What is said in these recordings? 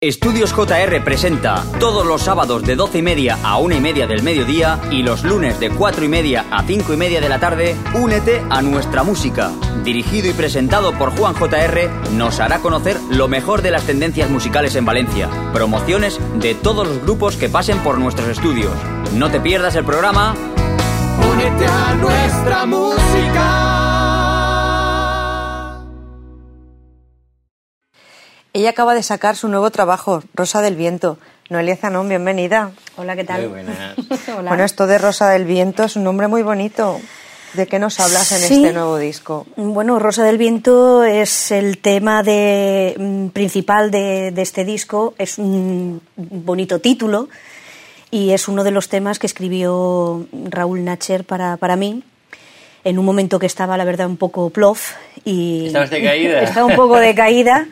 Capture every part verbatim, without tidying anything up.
Estudios J R presenta todos los sábados de doce y media a una y media del mediodía y los lunes de cuatro y media a cinco y media de la tarde, Únete a nuestra música. Dirigido y presentado por Juan J R, nos hará conocer lo mejor de las tendencias musicales en Valencia, promociones de todos los grupos que pasen por nuestros estudios. No te pierdas el programa Únete a nuestra música. Ella acaba de sacar su nuevo trabajo, Rosa del Viento. Noelia Zanón, bienvenida. Hola, ¿qué tal? Muy buenas. Hola. Bueno, esto de Rosa del Viento es un nombre muy bonito. ¿De qué nos hablas en Sí. este nuevo disco? Bueno, Rosa del Viento es el tema de, mm, principal de, de este disco. Es un bonito título y es uno de los temas que escribió Raúl Nacher para, para mí en un momento que estaba, la verdad, un poco plof. Y ¿Estabas decaída? Estaba un poco decaída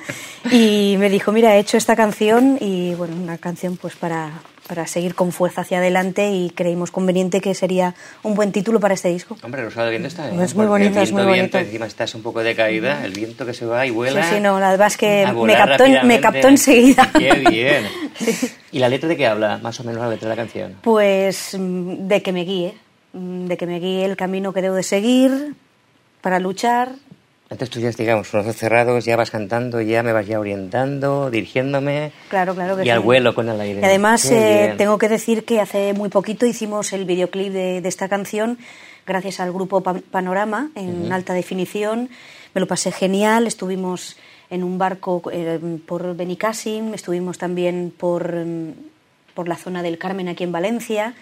y me dijo, mira, he hecho esta canción y, bueno, una canción pues para, para seguir con fuerza hacia adelante y creímos conveniente que sería un buen título para este disco. Hombre, Rosa del Viento está bien. Es muy porque bonito, el es muy viento, viento, bonito. encima estás un poco decaída, el viento que se va y vuela. Sí, sí, no, la verdad es que a me volar captó, me rápidamente. captó enseguida. Qué bien. ¿Y la letra de qué habla? Más o menos la letra de la canción. Pues mm, de que me guíe, mm, de que me guíe el camino que debo de seguir para luchar. Entonces tú ya, digamos, con los ojos cerrados, ya vas cantando, ya me vas ya orientando, dirigiéndome. Claro, claro que y sí. al vuelo con el aire. Y además Qué eh, bien. tengo que decir que hace muy poquito hicimos el videoclip de, de esta canción gracias al grupo Pa- Panorama en Ujú. alta definición. Me lo pasé genial, estuvimos en un barco eh, por Benicàssim, estuvimos también por, mm, por la zona del Carmen aquí en Valencia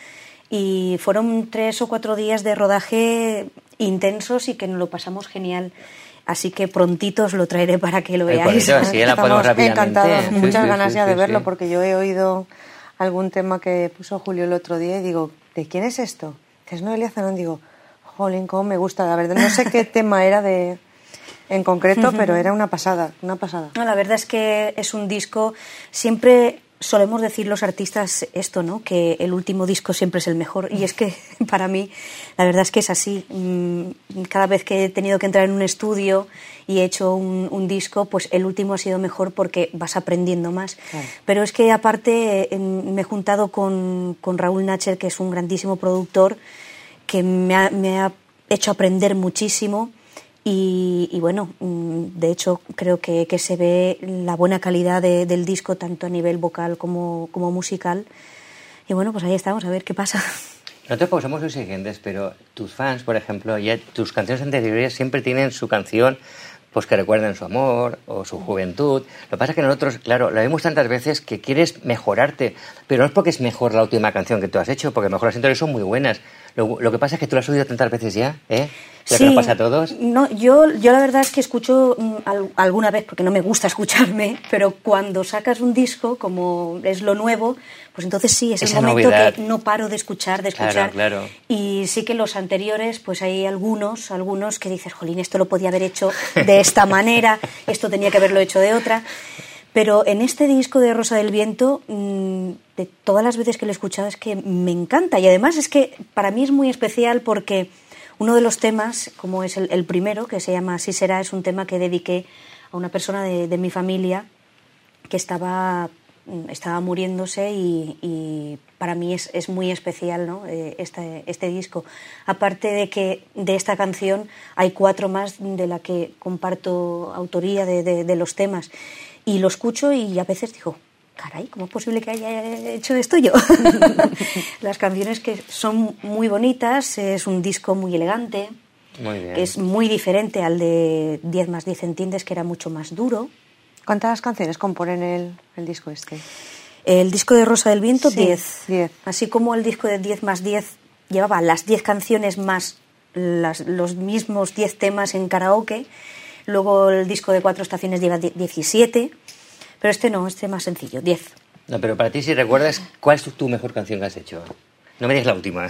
y fueron tres o cuatro días de rodaje intensos y que nos lo pasamos genial. Así que prontito os lo traeré para que lo Ay, veáis. bonito, así la ponemos Estamos rápidamente. encantados, Sí, muchas sí, ganas sí, ya sí, de verlo sí. porque yo he oído algún tema que puso Julio el otro día y digo, ¿de quién es esto? Es Noelia Zanón, digo, jolín, cómo me gusta, la verdad, no sé qué tema era de en concreto, pero era una pasada, una pasada. No, la verdad es que es un disco, siempre solemos decir los artistas esto, ¿no? Que el último disco siempre es el mejor y es que para mí la verdad es que es así. Mm, Cada vez que he tenido que entrar en un estudio y he hecho un, un disco, pues el último ha sido mejor porque vas aprendiendo más. Claro. Pero es que aparte eh, me he juntado con, con Raúl Nacher, que es un grandísimo productor, que me ha, me ha hecho aprender muchísimo. Y, y bueno, mm, de hecho creo que, que se ve la buena calidad de- del disco tanto a nivel vocal como, como musical y bueno, pues ahí estamos, a ver qué pasa. Nosotros pues somos los siguientes, pero tus fans, por ejemplo, ya tus canciones anteriores siempre tienen su canción pues que recuerden su amor o su juventud. Lo que pasa es que nosotros, claro, lo vemos tantas veces que quieres mejorarte, pero no es porque es mejor la última canción que tú has hecho, porque a lo mejor las anteriores son muy buenas. Lo, lo que pasa es que tú la has oído tantas veces ya, ¿eh? Lo que nos pasa a todos. No, yo, yo la verdad es que escucho mm, al- alguna vez, porque no me gusta escucharme, pero cuando sacas un disco, como es lo nuevo, pues entonces sí, es Esa el momento novedad. que no paro de escuchar, de Claro, escuchar. claro. Y sí que los anteriores, pues hay algunos, algunos que dices, jolín, esto lo podía haber hecho de esta manera, esto tenía que haberlo hecho de otra. Pero en este disco de Rosa del Viento, mm, de todas las veces que lo he escuchado es que me encanta. Y además es que para mí es muy especial porque uno de los temas, como es el, el primero, que se llama Así será, es un tema que dediqué a una persona de, de mi familia que estaba, mm, estaba muriéndose y, y para mí es, es muy especial, ¿no? Eh, este, este disco. Aparte de que de esta canción hay cuatro más de la que comparto autoría de, de, de los temas. Y lo escucho y a veces digo, caray, ¿cómo es posible que haya hecho esto yo? Las canciones que son muy bonitas, es un disco muy elegante, Muy bien. que es muy diferente al de diez más diez entiendes, que era mucho más duro. ¿Cuántas canciones componen el, el disco este? El disco de Rosa del Viento, Sí, diez. diez. Así como el disco de diez más diez llevaba las diez canciones más las, los mismos diez temas en karaoke. Luego el disco de cuatro estaciones lleva die- diecisiete. Pero este no, este es más sencillo, diez. No, pero para ti, si recuerdas, ¿cuál es tu, tu mejor canción que has hecho? No me digas la última.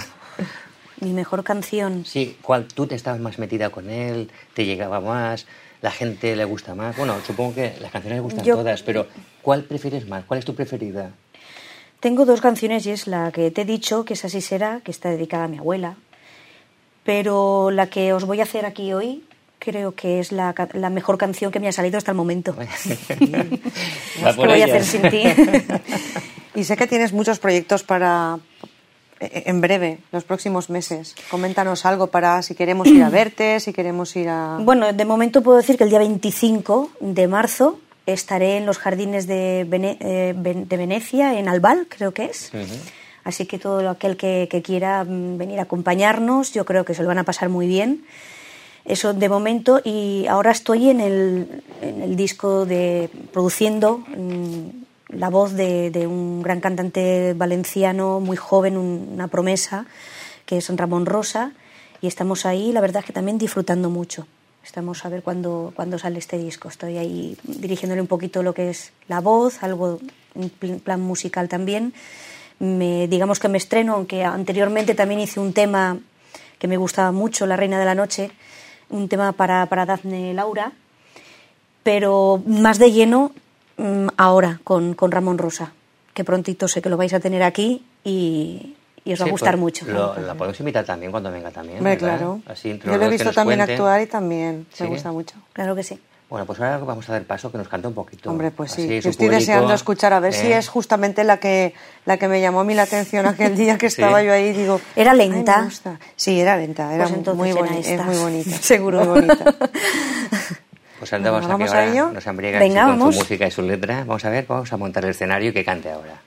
Mi mejor canción. Sí, ¿cuál tú te estabas más metida con él? ¿Te llegaba más? ¿La gente le gusta más? Bueno, supongo que las canciones le gustan Yo- todas, pero ¿cuál prefieres más? ¿Cuál es tu preferida? Tengo dos canciones y es la que te he dicho, que es Así será, que está dedicada a mi abuela. Pero la que os voy a hacer aquí hoy creo que es la, la mejor canción que me ha salido hasta el momento. Va ¿Qué por voy a ella. hacer sin ti? Y sé que tienes muchos proyectos para en breve, los próximos meses. Coméntanos algo para si queremos ir a verte, si queremos ir a... Bueno, de momento puedo decir que el día veinticinco de marzo estaré en los jardines de, Vene- eh, de Venecia, en Albal, creo que es. Uh-huh. Así que todo aquel que, que quiera venir a acompañarnos, yo creo que se lo van a pasar muy bien. Eso de momento, y ahora estoy en el, en el disco de produciendo mmm, la voz de, de un gran cantante valenciano muy joven, un, una promesa, que es Ramón Rosa, y estamos ahí, la verdad es que también disfrutando mucho. Estamos a ver cuándo, cuándo sale este disco. Estoy ahí dirigiéndole un poquito lo que es la voz, algo en plan musical también. Me, digamos que me estreno, aunque anteriormente también hice un tema que me gustaba mucho, La Reina de la Noche, un tema para, para Dafne Laura, pero más de lleno ahora con, con Ramón Rosa, que prontito sé que lo vais a tener aquí y, y os sí, va a gustar pues, mucho. Lo, la podemos invitar también cuando venga también. Hombre, claro. Así, yo lo he visto también cuente. actuar y también ¿Sí? me gusta mucho. Claro que sí. Bueno, pues ahora vamos a dar paso que nos cante un poquito. Hombre, pues sí, así, yo estoy público, deseando escuchar, a ver ¿eh? si es justamente la que la que me llamó a mí la atención aquel día que estaba ¿Sí? yo ahí, digo... ¿Era lenta? Ay, me gusta. Sí, era lenta, era pues muy, boni- boni- es muy bonita. Seguro. Muy bonita. Pues ahora vamos, ¿Vamos a que a ello? ahora nos embriaga Venga, con vamos. su música y su letra. Vamos a ver, vamos a montar el escenario y que cante ahora.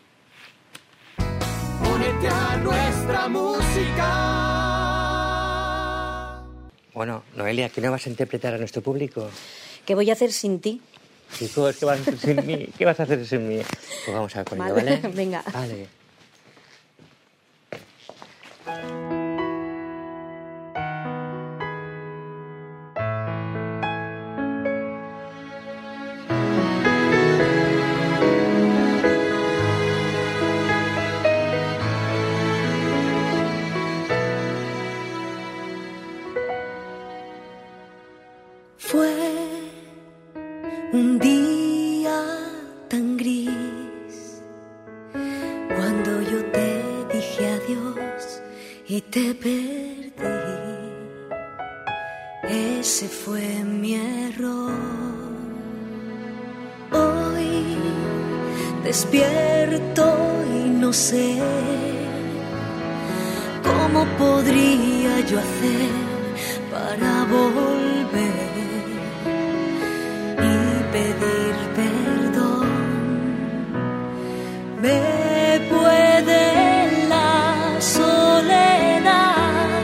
Únete a nuestra música. Bueno, Noelia, ¿qué nos vas a interpretar a nuestro público? ¿Qué voy a hacer sin ti? Chicos, ¿qué vas a hacer sin mí? ¿Qué vas a hacer sin mí? Pues vamos a ver con ello, ¿vale? Venga. Vale. Fue un día tan gris cuando yo te dije adiós y te perdí. Ese fue mi error. Hoy despierto y no sé cómo podría yo hacer para volver pedir perdón. Me puede la soledad,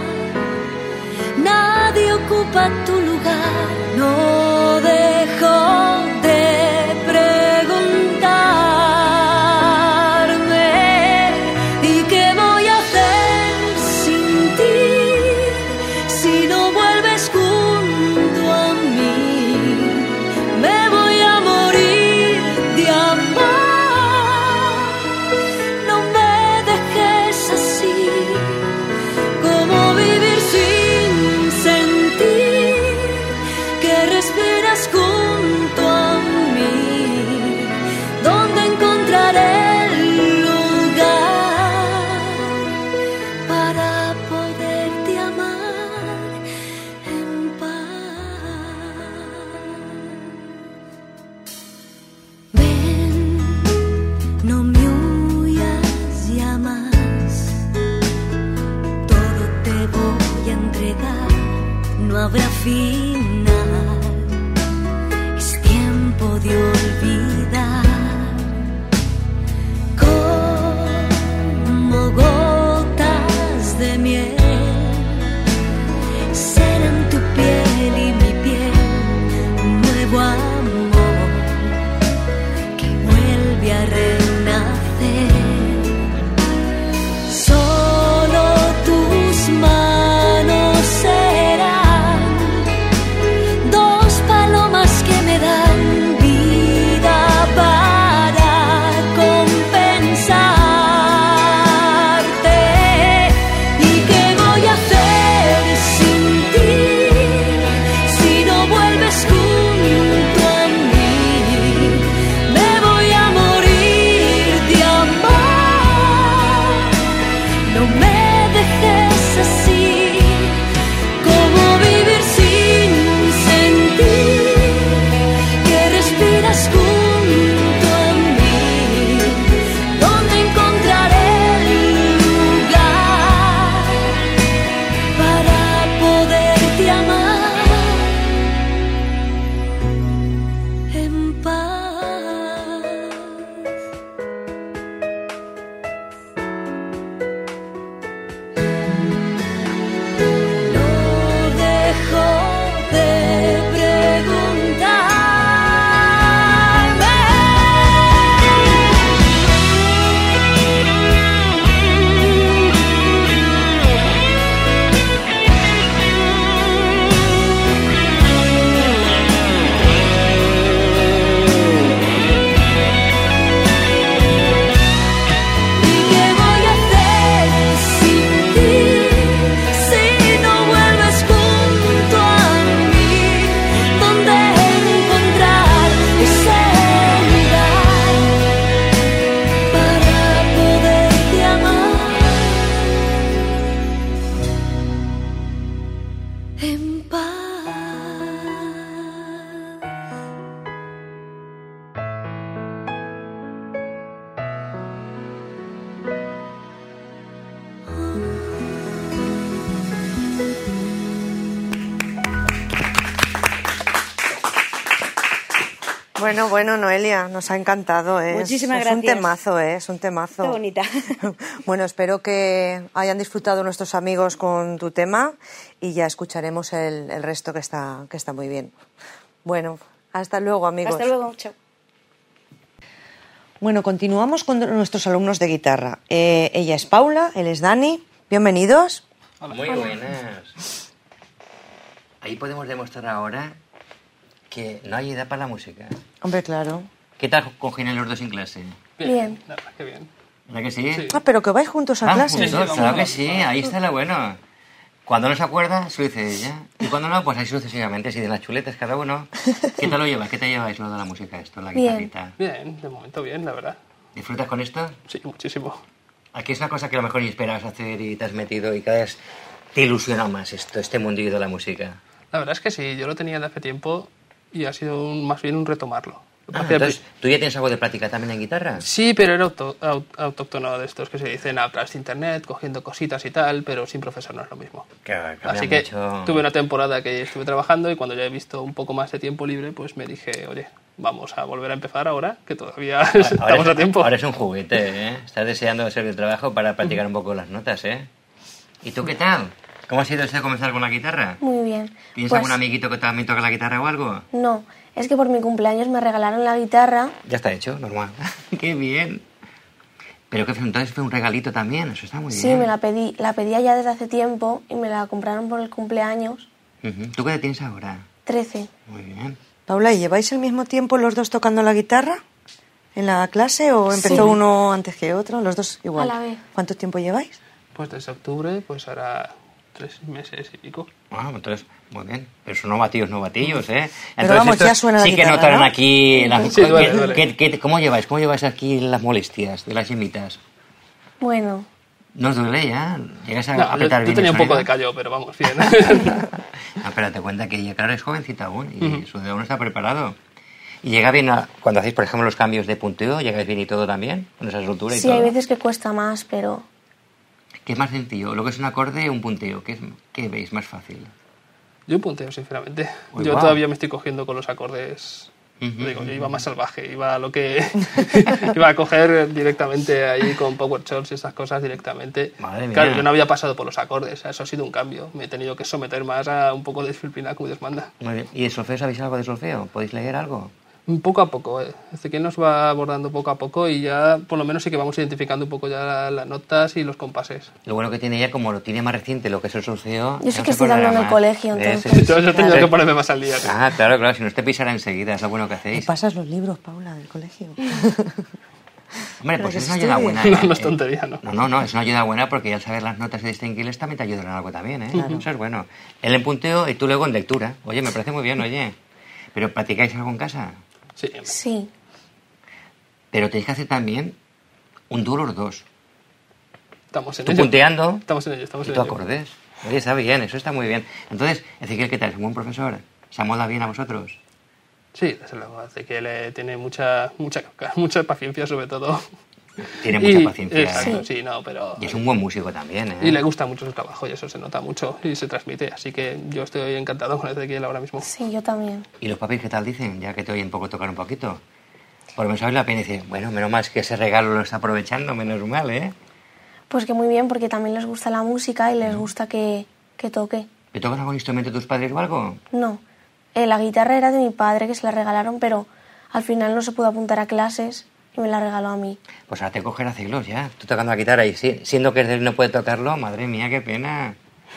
nadie ocupa tu lugar, no dejo de preguntarme ¿y qué voy a hacer sin ti si no vuelves junto a mí? Me voy a morir de amor Bueno, bueno, Noelia, nos ha encantado. ¿eh? Muchísimas es, gracias. Es un temazo, ¿eh? es un temazo. Qué bonita. Bueno, espero que hayan disfrutado nuestros amigos con tu tema y ya escucharemos el, el resto que está, que está muy bien. Bueno, hasta luego, amigos. Hasta luego, chao. Bueno, continuamos con nuestros alumnos de guitarra. Eh, ella es Paula, él es Dani. Bienvenidos. Muy buenas. Ahí podemos demostrar ahora que no hay edad para la música. Hombre, claro. ¿Qué tal congenian los dos en clase? Bien. La verdad que bien. ¿Verdad que sí? Sí. Ah, pero que vais juntos a Ah, clase. juntos, Sí, sí, vamos claro a que la- sí, ahí está lo bueno. Cuando no se acuerda, se lo dice ella. Y cuando no, pues ahí sucesivamente, así de las chuletas cada uno. ¿Qué tal lo llevas? ¿Qué te lleváis lo de la música esto, la Bien. guitarrita? Bien, de momento bien, la verdad. ¿Disfrutas con esto? Sí, muchísimo. Aquí es una cosa que a lo mejor ni esperabas hacer y te has metido y cada vez te ilusiona más esto, este mundillo de la música. La verdad es que sí, yo lo tenía de hace tiempo y ha sido un- más bien un retomarlo. Lo que Ah, pasa es que al entonces, ¿tú ya tienes algo de práctica también en guitarra? Sí, pero era auto- au- autóctono de estos que se dicen a través de internet, cogiendo cositas y tal, pero sin profesor no es lo mismo. Que cambia Así que mucho. tuve una temporada que estuve trabajando y cuando ya he visto un poco más de tiempo libre, pues me dije, oye, vamos a volver a empezar ahora, que todavía estamos Ahora es, a tiempo. ahora es un juguete, ¿eh? Estás deseando hacer el trabajo para practicar un poco las notas, ¿eh? ¿Y tú qué tal? ¿Cómo ha sido eso de comenzar con la guitarra? Muy bien. ¿Tienes Pues, algún amiguito que también toca la guitarra o algo? No, es que por mi cumpleaños me regalaron la guitarra. Ya está hecho, normal. ¡Qué bien! Pero que entonces fue un regalito también, eso está muy Sí, bien. me la pedí. La pedía ya desde hace tiempo y me la compraron por el cumpleaños. Ujú. ¿Tú qué edad tienes ahora? trece. Muy bien. Paula, ¿y lleváis el mismo tiempo los dos tocando la guitarra en la clase o empezó Sí. uno antes que otro? Los dos igual. A la vez. ¿Cuánto tiempo lleváis? Pues desde octubre, pues ahora tres meses y pico. Ah, entonces, muy bien. Pero son novatillos, novatillos, ¿eh? Pero vamos, estos ya suena la sí que guitarra, notarán ¿no? aquí... Las, Sí, duele, ¿qué- duele. qué- qué- ¿Cómo lleváis? ¿Cómo lleváis aquí las molestias de las yemitas? Bueno, ¿No os duele ya? ¿Llegas a No, yo, apretar yo bien tenía el un poco sonido? de callo, pero vamos, bien. No, pero te cuenta que ella, claro, es jovencita aún y su dedo no está preparado. ¿Y llega bien a- cuando hacéis, por ejemplo, los cambios de punteo? ¿Llegáis bien y todo también? ¿Con esa soltura y sí, todo? hay veces que cuesta más, pero ¿Qué es más sencillo? ¿Lo que es un acorde o un punteo? ¿Qué, es, qué veis más fácil? Yo punteo, sinceramente. Uy, yo guau. todavía me estoy cogiendo con los acordes. Ujú, Digo, yo ujú. iba más salvaje, iba a lo que iba a coger directamente ahí con power chords y esas cosas directamente. Madre mía. Claro, yo no había pasado por los acordes, eso ha sido un cambio. Me he tenido que someter más a un poco de disciplina como Dios manda. Muy bien. ¿Y de solfeo sabéis algo de solfeo? ¿Podéis leer algo? Poco a poco, eh. Ezequiel nos va abordando poco a poco y ya por lo menos sí que vamos identificando un poco ya las notas y los compases. Lo bueno que tiene ella, como lo tiene más reciente, lo que es el solfeo... Yo sí ya que se estoy dando acordará en el más. colegio, ¿Ves? entonces. Yo, yo he tenido Claro. que ponerme más al día. tío. Ah, claro, claro, si no te pisará enseguida, es lo bueno que Y hacéis. pasas los libros, Paula, del colegio. Hombre, Pero pues que es se una ayuda estudie. buena. No, ¿eh? no es tontería, ¿no? No, no, no, es una ayuda buena porque al saber las notas y distinguirles también te ayudarán algo también, ¿eh? Eso es bueno. Él en punteo y tú luego en lectura. Oye, me parece muy bien, oye. ¿Pero practicáis algo en casa? Sí, sí. Pero tenéis que hacer también un dúo los dos. estamos en Tú ello. punteando Estamos en ello, estamos y en tú ello. acordes. Oye, está bien, eso está muy bien. Entonces, Ezequiel, ¿qué tal? ¿Es un buen profesor? ¿Se amolda bien a vosotros? Sí, desde luego, Ezequiel eh, tiene mucha, mucha, mucha paciencia sobre todo. Tiene mucha Y- paciencia. Exacto, ¿eh? sí, no, pero... Y es un buen músico también, ¿eh? Y le gusta mucho su trabajo y eso se nota mucho y se transmite. Así que yo estoy encantado con Ezequiel ahora mismo. Sí, yo también. ¿Y los papis qué tal dicen? Ya que te oyen poco tocar un poquito. Por lo menos sabes la pena y dices, bueno, menos mal que ese regalo lo está aprovechando, menos mal, ¿eh? Pues que muy bien, porque también les gusta la música y les gusta que, que toque. ¿Te tocan algún instrumento tus padres o algo? No, eh, la guitarra era de mi padre, que se la regalaron, pero al final no se pudo apuntar a clases y me la regaló a mí. Pues ahora te cogerá siglos ya. Tú tocando la guitarra y si- siendo que él no puede tocarlo, madre mía, qué pena.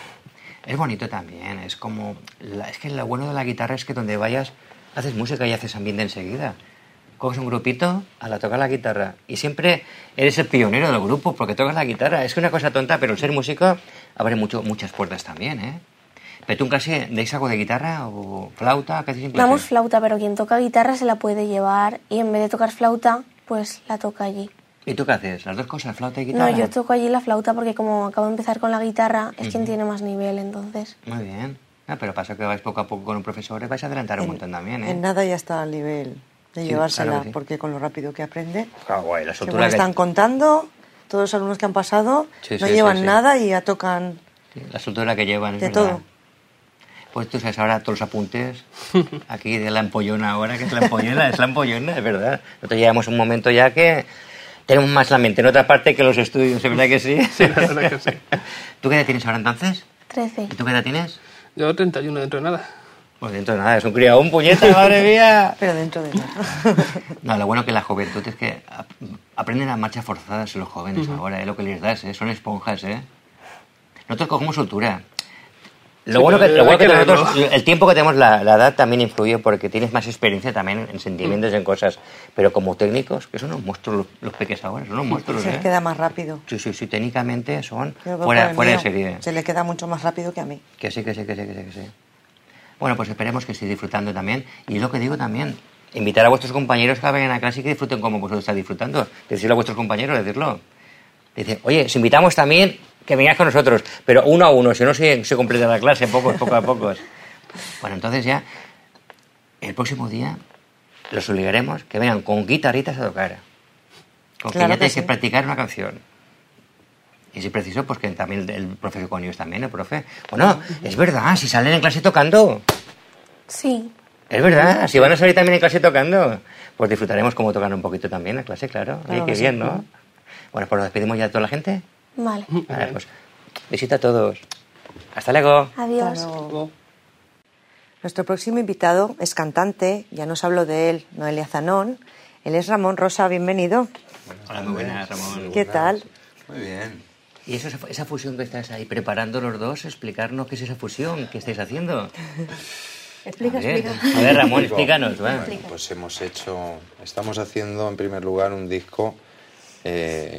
Es bonito también, es como... la- es que lo bueno de la guitarra es que donde vayas haces música y haces ambiente enseguida. Coges un grupito a la tocar la guitarra y siempre eres el pionero del grupo porque tocas la guitarra. Es que una cosa tonta, pero el ser músico abre mucho, muchas puertas también, ¿eh? ¿Pero tú en clase deis algo de guitarra o flauta? ¿Qué hacéis en clase? Damos flauta, pero quien toca guitarra se la puede llevar y en vez de tocar flauta, pues la toca allí. ¿Y tú qué haces? ¿Las dos cosas, flauta y guitarra? No, yo toco allí la flauta porque como acabo de empezar con la guitarra, es quien tiene más nivel, entonces. Muy bien. Ah, pero pasa que vais poco a poco con un profesor y vais a adelantar un montón también, ¿eh? En nada ya está al nivel de Sí, llevársela, claro que sí. porque con lo rápido que aprende, Ah, guay, la según soltura que... están contando, todos los alumnos que han pasado Sí, no sí, llevan sí, sí. nada y ya tocan sí, la soltura que llevan, es de verdad. todo. Pues tú sabes ahora todos los apuntes aquí de la empollona ahora, que es la empollona, es la empollona, es verdad. Nosotros llegamos a un momento ya que tenemos más la mente en otra parte que los estudios, ¿es verdad que sí? Sí, la verdad que sí. ¿Tú qué edad tienes ahora entonces? trece. ¿Y tú qué edad tienes? Yo treinta y uno dentro de nada. Pues dentro de nada, es un criado, un puñeta, madre mía. Pero dentro de nada. No, lo bueno que la juventud es que ap- aprenden a marchas forzadas los jóvenes uh-huh. ahora, ¿eh? Lo que les das, ¿eh? Son esponjas, ¿eh? Nosotros cogemos soltura. Lo Sí, bueno que, pero lo bueno hay que que nosotros, verlo. el tiempo que tenemos, la, la edad también influye porque tienes más experiencia también en sentimientos, en cosas. Pero como técnicos, que son unos monstruos los, los peques ahora, son unos monstruos, Se ¿eh? les queda más rápido. Sí, sí, sí, técnicamente son Yo creo que fuera, el fuera de mío serie. Se le queda mucho más rápido que a mí. Que sí, que sí, que sí, que sí, que sí. Bueno, pues esperemos que estéis disfrutando también. Y lo que digo también, invitar a vuestros compañeros que vengan a clase y que disfruten como vosotros estáis disfrutando. Decirlo a vuestros compañeros, decirlo. Dice, oye, os invitamos también que vengáis con nosotros, pero uno a uno, si no se, se completa la clase, pocos, poco a pocos. Bueno, entonces ya, el próximo día los obligaremos que vengan con guitarritas a tocar. Con Claro que ya que tenéis sí. que practicar una canción. Y si es preciso, pues que también el, el profe con ellos también, el profe. Bueno, es verdad, si salen en clase tocando. Sí. Es verdad, si van a salir también en clase tocando, pues disfrutaremos como tocan un poquito también en clase, claro. Oye, Claro qué que sí. bien, ¿no? Bueno, pues nos despedimos ya de toda la gente. Vale. Vale, pues visita a todos. Hasta luego. Adiós. Hasta luego. Nuestro próximo invitado es cantante, ya nos habló de él, Noelia Zanón. Él es Ramón Rosa, bienvenido. Hola, muy buenas, Ramón. ¿Qué tal? Muy bien. Y eso, esa fusión que estás ahí preparando los dos, explicarnos qué es esa fusión que estáis haciendo. Explica, A ver, explica. a ver, Ramón, explícanos. Va. Bueno, pues hemos hecho, estamos haciendo en primer lugar un disco, eh,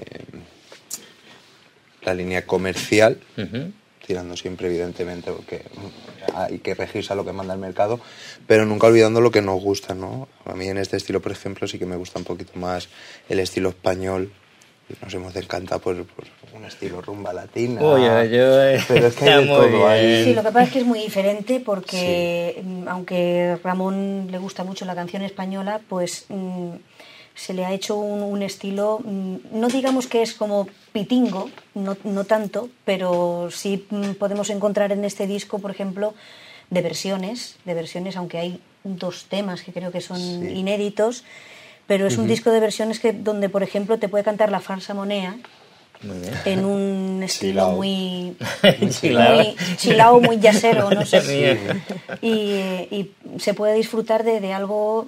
la línea comercial, Ujú. tirando siempre evidentemente porque hay que regirse a lo que manda el mercado, pero nunca olvidando lo que nos gusta, ¿no? A mí en este estilo, por ejemplo, sí que me gusta un poquito más el estilo español. Nos hemos decantado por, por un estilo rumba latina. Uy, uy, uy. Pero es que hay de Está muy todo ahí. bien. Sí, lo que pasa es que es muy diferente porque mm, aunque Ramón le gusta mucho la canción española, pues mm, se le ha hecho un, un estilo, mm, no digamos que es como pitingo, no, no tanto, pero sí mm, podemos encontrar en este disco, por ejemplo, de versiones, de versiones, aunque hay dos temas que creo que son Sí. inéditos, pero es un disco de versiones que donde, por ejemplo, te puede cantar la Farsa Monea Muy bien. en un estilo Chilao. muy Chilao. muy chilao, muy jazzero, no sé. Sí. Y, eh, y se puede disfrutar de, de algo.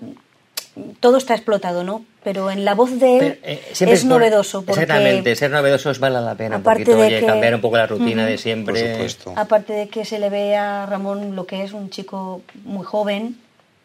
Todo está explotado, ¿no? Pero en la voz de él Pero, eh, siempre es por- novedoso. Porque Exactamente, ser novedoso es vale la pena. Un aparte poquito, de oye, que- cambiar un poco la rutina de siempre. Por supuesto. aparte de que se le ve a Ramón lo que es un chico muy joven,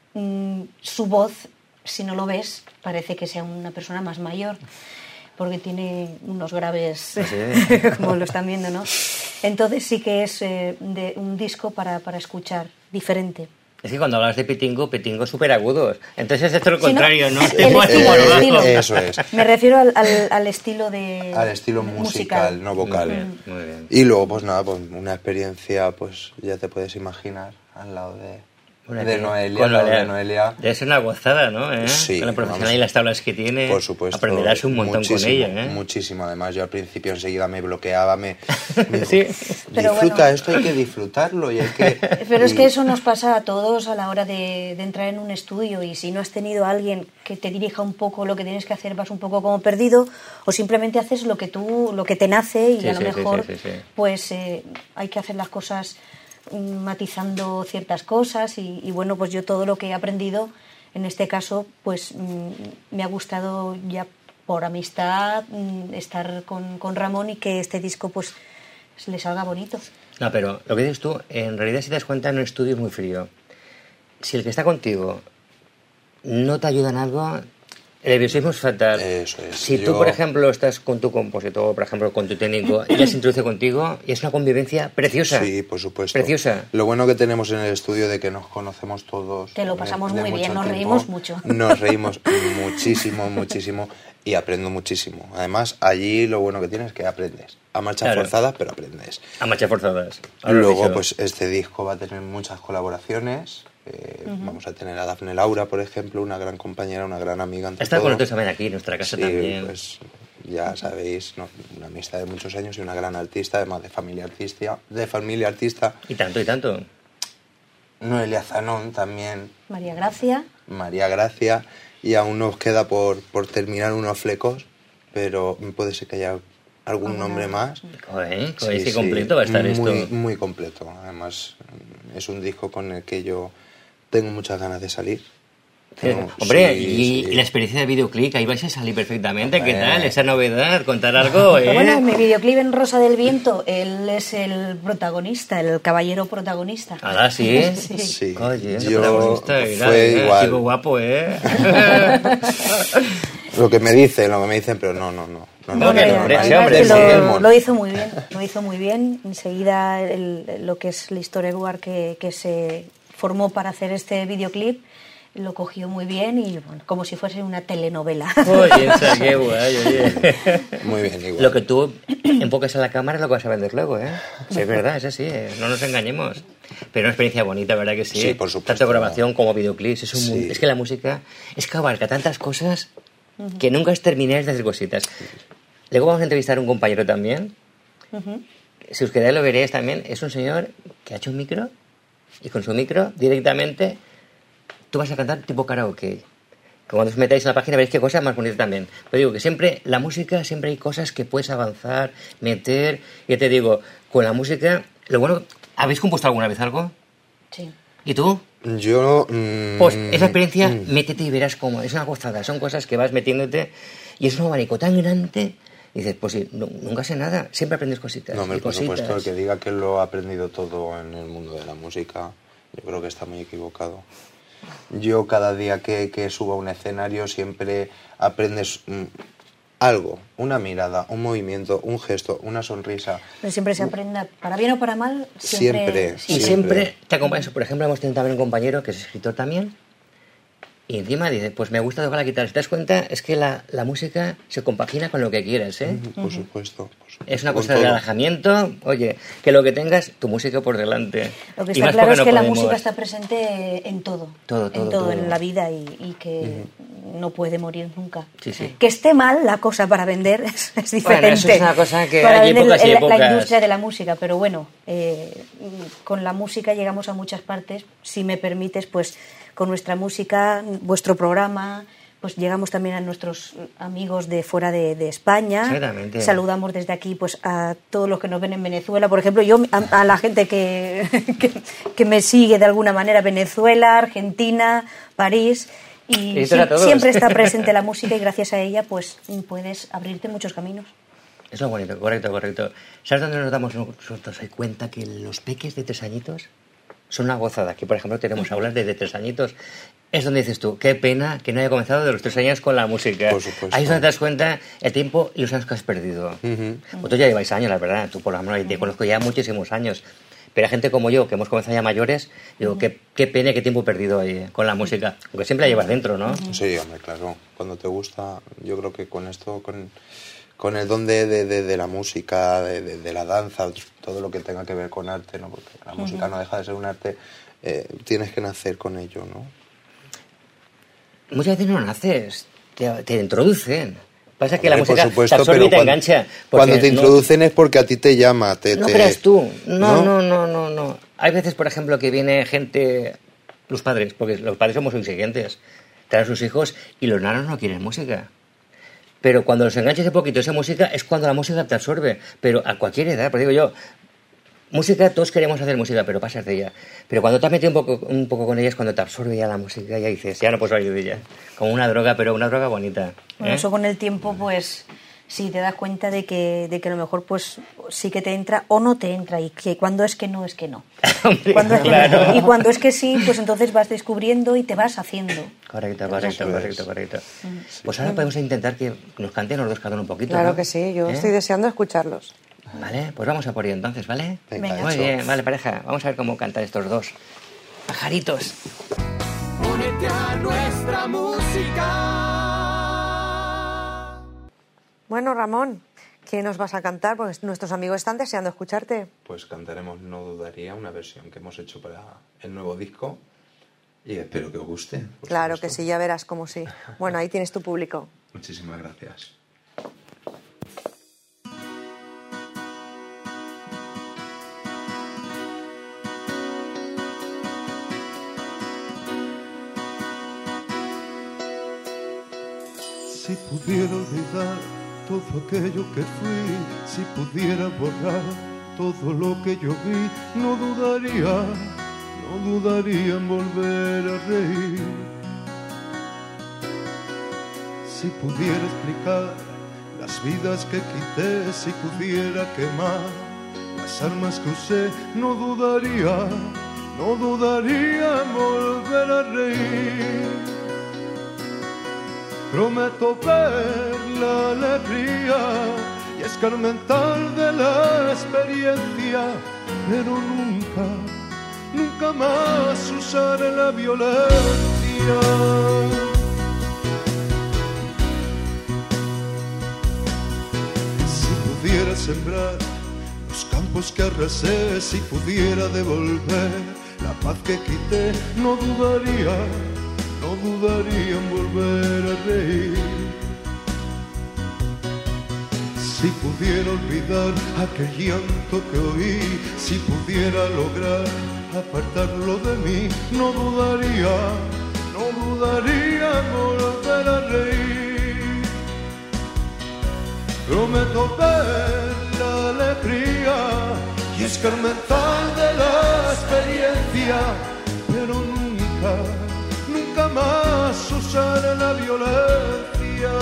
mm, su voz, si no lo ves, parece que sea una persona más mayor, porque tiene unos graves, como lo están viendo, ¿no? Entonces sí que es eh, de un disco para, para escuchar, diferente. Es que cuando hablas de pitingo, pitingo súper agudos. Entonces es esto lo Sí, ¿no? contrario, ¿no? El Te mueves estilo, como el lo estilo. bajo. Eso es. Me refiero al, al, al estilo de Al estilo musical, no vocal. Muy bien, muy bien. Y luego, pues nada, pues una experiencia, pues ya te puedes imaginar, al lado de, Una de tía- Noelia, con al lado Noelia. de Noelia. Debe ser una gozada, ¿no? ¿Eh? Sí, Con la profesional vamos. y las tablas que tiene. Por supuesto. Aprenderás un montón muchísimo, con ella, ¿eh? Muchísimo. Además, yo al principio enseguida me bloqueaba, me, me dijo, Sí. Pero disfruta bueno. esto, hay que disfrutarlo y hay que... Pero es y- que eso nos pasa a todos a la hora de, de entrar en un estudio, y si no has tenido a alguien que te dirija un poco lo que tienes que hacer, vas un poco como perdido, o simplemente haces lo que tú, lo que te nace, y Sí, a lo sí, sí, mejor sí, sí, sí. pues eh, hay que hacer las cosas mm, matizando ciertas cosas, y, y bueno, pues yo todo lo que he aprendido en este caso pues mm, me ha gustado ya por amistad mm, estar con, con Ramón, y que este disco pues le salga bonito. No, pero lo que dices tú, en realidad si te das cuenta, en un estudio es muy frío. Si el que está contigo no te ayuda en algo, el nerviosismo es fatal. Eso es. Si tú, Yo- por ejemplo, estás con tu compositor, por ejemplo, con tu técnico, y ella se introduce contigo, y es una convivencia preciosa. Sí, por supuesto. Preciosa. Lo bueno que tenemos en el estudio de que nos conocemos todos. Que lo de- pasamos de muy bien, mucho nos tiempo. reímos mucho. Nos reímos muchísimo, muchísimo y aprendo muchísimo. Además, allí lo bueno que tienes es que aprendes. A marchas Claro. forzadas, pero aprendes. A marchas forzadas. Ahora lo has Luego, dicho. pues este disco va a tener muchas colaboraciones. Eh, Vamos a tener a Dafne Laura, por ejemplo, una gran compañera, una gran amiga. ante Está con todo. nosotros también aquí, en nuestra casa Sí, también. pues ya sabéis, ¿no? Una amistad de muchos años y una gran artista, además de familia artista, de familia artista. Y tanto, y tanto. Noelia Zanón también, María Gracia. María Gracia, y aún nos queda por, por terminar unos flecos, pero puede ser que haya algún nombre más. Joder, con este completo va a estar muy, esto. Muy completo. Además, es un disco con el que yo tengo muchas ganas de salir. Tengo, Hombre, sí, y, sí. y la experiencia de videoclip, ahí vais a salir perfectamente. Hombre. ¿Qué tal? Esa novedad, contar algo, ¿eh? Bueno, en mi videoclip en Rosa del Viento, él es el protagonista, el caballero protagonista. ¿Ah, sí? Sí. Sí. Oye, el yo protagonista, mira, fue mira, igual. chico guapo, ¿eh? Lo que me dicen, lo que me dicen, pero no, no, no. no, No, no, que no, hombre, no, sí, no, hombre, no, sí. no, lo, no. lo hizo muy bien, lo hizo muy bien. Enseguida el- lo que es la historia que, que se formó para hacer este videoclip lo cogió muy bien y bueno, como si fuese una telenovela. Oye, esa, qué guay, oye. Muy bien, igual. Lo que tú enfocas a la cámara es lo que vas a vender luego, ¿eh? Sí, es verdad, es así, ¿eh? No nos engañemos. Pero una experiencia bonita, ¿verdad que sí? Sí, por supuesto. Tanto grabación como videoclips. Es, un Sí. mundo- es que la música es que abarca tantas cosas que nunca os termináis de hacer cositas. Luego vamos a entrevistar a un compañero también. Ujú. Si os quedáis lo veréis también. Es un señor que ha hecho un micro y con su micro directamente tú vas a cantar tipo karaoke. Que cuando os metáis en la página veréis qué cosa más bonita también. Pero digo que siempre, la música, siempre hay cosas que puedes avanzar, meter. Ya te digo, con la música, lo bueno, ¿habéis compuesto alguna vez algo? Sí. ¿Y tú? Yo... mm, Pues esa experiencia, mm, métete y verás cómo. Es una gozada, son cosas que vas metiéndote y es un abanico tan grande. Y dices, pues sí, no- nunca sé nada, siempre aprendes cositas. No, hombre, y por cositas. supuesto, el que diga que lo ha aprendido todo en el mundo de la música, yo creo que está muy equivocado. Yo cada día que, que subo a un escenario siempre aprendes mm, algo, una mirada, un movimiento, un gesto, una sonrisa. Pero siempre se aprenda, para bien o para mal, siempre... Siempre, Y Siempre. siempre te acompaña. Por ejemplo, hemos tenido también un compañero que es escritor también. Y encima dice, pues me gusta tocar la guitarra. Si te das cuenta, es que la, la música se compagina con lo que quieres, ¿eh? Por supuesto. por supuesto, Es una con cosa de todo. relajamiento. Oye, que lo que tengas, tu música por delante. Lo que Y está más claro porque es no que la podemos. música está presente en todo, Todo, en todo, todo, todo. en la vida y, y que no puede morir nunca. Sí, sí. Que esté mal la cosa para vender es, es diferente. Bueno, eso es una cosa que para hay vender épocas y la- épocas. la industria de la música, pero bueno, eh, con la música llegamos a muchas partes. Si me permites, pues con nuestra música, vuestro programa, pues llegamos también a nuestros amigos de fuera de, de España. Exactamente. Saludamos desde aquí pues a todos los que nos ven en Venezuela. Por ejemplo, yo a, a la gente que, que, que me sigue de alguna manera, Venezuela, Argentina, París. Y Felicito a sie- todos. siempre está presente la música y gracias a ella pues puedes abrirte muchos caminos. Es lo bonito, correcto, correcto. ¿Sabes dónde nos damos nosotros cuenta que los peques de tres añitos son una gozada? Aquí, por ejemplo, tenemos aulas desde tres añitos. Es donde dices tú, qué pena que no haya comenzado de los tres años con la música. Por supuesto. Ahí es donde te das cuenta el tiempo y los años que has perdido. Ujú. Vosotros ya lleváis años, la verdad. Tú, por ejemplo, te conozco ya muchísimos años. Pero hay gente como yo, que hemos comenzado ya mayores, digo, qué, qué pena y qué tiempo perdido ahí con la música. Aunque siempre la llevas dentro, ¿no? Sí, hombre, claro. Cuando te gusta, yo creo que con esto, con, con el don de, de, de- de la música, de, de- de la danza, todo lo que tenga que ver con arte, ¿no? Porque la música no deja de ser un arte, eh, tienes que nacer con ello, ¿no? Muchas veces no naces, te, te introducen. Pasa que la Hombre, por música supuesto, te absorbe pero y te cuando- engancha. porque Cuando te no- introducen es porque a ti te llama, te... No te- creas tú. No, ¿No? no, no, no, no. Hay veces, por ejemplo, que viene gente, los padres, porque los padres somos exigentes, traen a sus hijos y los nanos no quieren música. Pero cuando los enganchas un poquito esa música es cuando la música te absorbe. Pero a cualquier edad, pues digo yo, música, todos queremos hacer música, pero pasas de ella. Pero cuando te has metido un poco, un poco con ella es cuando te absorbe ya la música, ya dices, ya no puedo salir de ella. Como una droga, pero una droga bonita. Bueno, ¿eh? eso con el tiempo, pues sí, te das cuenta de que, de que a lo mejor pues sí que te entra o no te entra y que cuando es que no, es que no. Hombre, Cuando es que claro. no. Y cuando es que sí, pues entonces vas descubriendo y te vas haciendo. Correcto, correcto, Eso es. correcto, correcto. Pues ahora podemos intentar que nos canten los dos cada uno un poquito. Claro ¿no? que sí, yo ¿Eh? estoy deseando escucharlos. Vale, pues vamos a por ello entonces, ¿vale? Venga, Muy hecho. bien, vale, pareja. Vamos a ver cómo cantan estos dos pajaritos. Únete a nuestra música. Bueno, Ramón, ¿qué nos vas a cantar? Porque nuestros amigos están deseando escucharte. Pues cantaremos No Dudaría, una versión que hemos hecho para el nuevo disco. Y espero que os guste. por Claro que supuesto. sí, ya verás cómo sí. Bueno, ahí tienes tu público. Muchísimas gracias. Si pudiera olvidar todo aquello que fui, si pudiera borrar todo lo que yo vi, no dudaría, no dudaría en volver a reír. Si pudiera explicar las vidas que quité, si pudiera quemar las armas que usé, no dudaría, no dudaría en volver a reír. Prometo ver la alegría y escarmentar de la experiencia, pero nunca, nunca más usar la violencia. Si pudiera sembrar los campos que arrasé, si pudiera devolver la paz que quité, no dudaría, no dudaría en volver a reír. Si pudiera olvidar aquel llanto que oí, si pudiera lograr apartarlo de mí, no dudaría, no dudaría en volver a reír. Prometo ver la alegría y escarmentar de la experiencia, pero nunca, nunca más usar la violencia.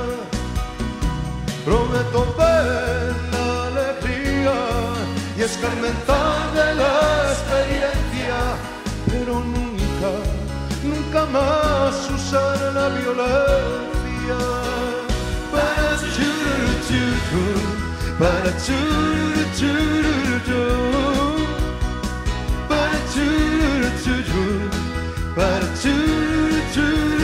Prometo ver la alegría y escarmentar de la experiencia, pero nunca, nunca más usar la violencia. Para chururu, para chururu, para chururu, para chururu.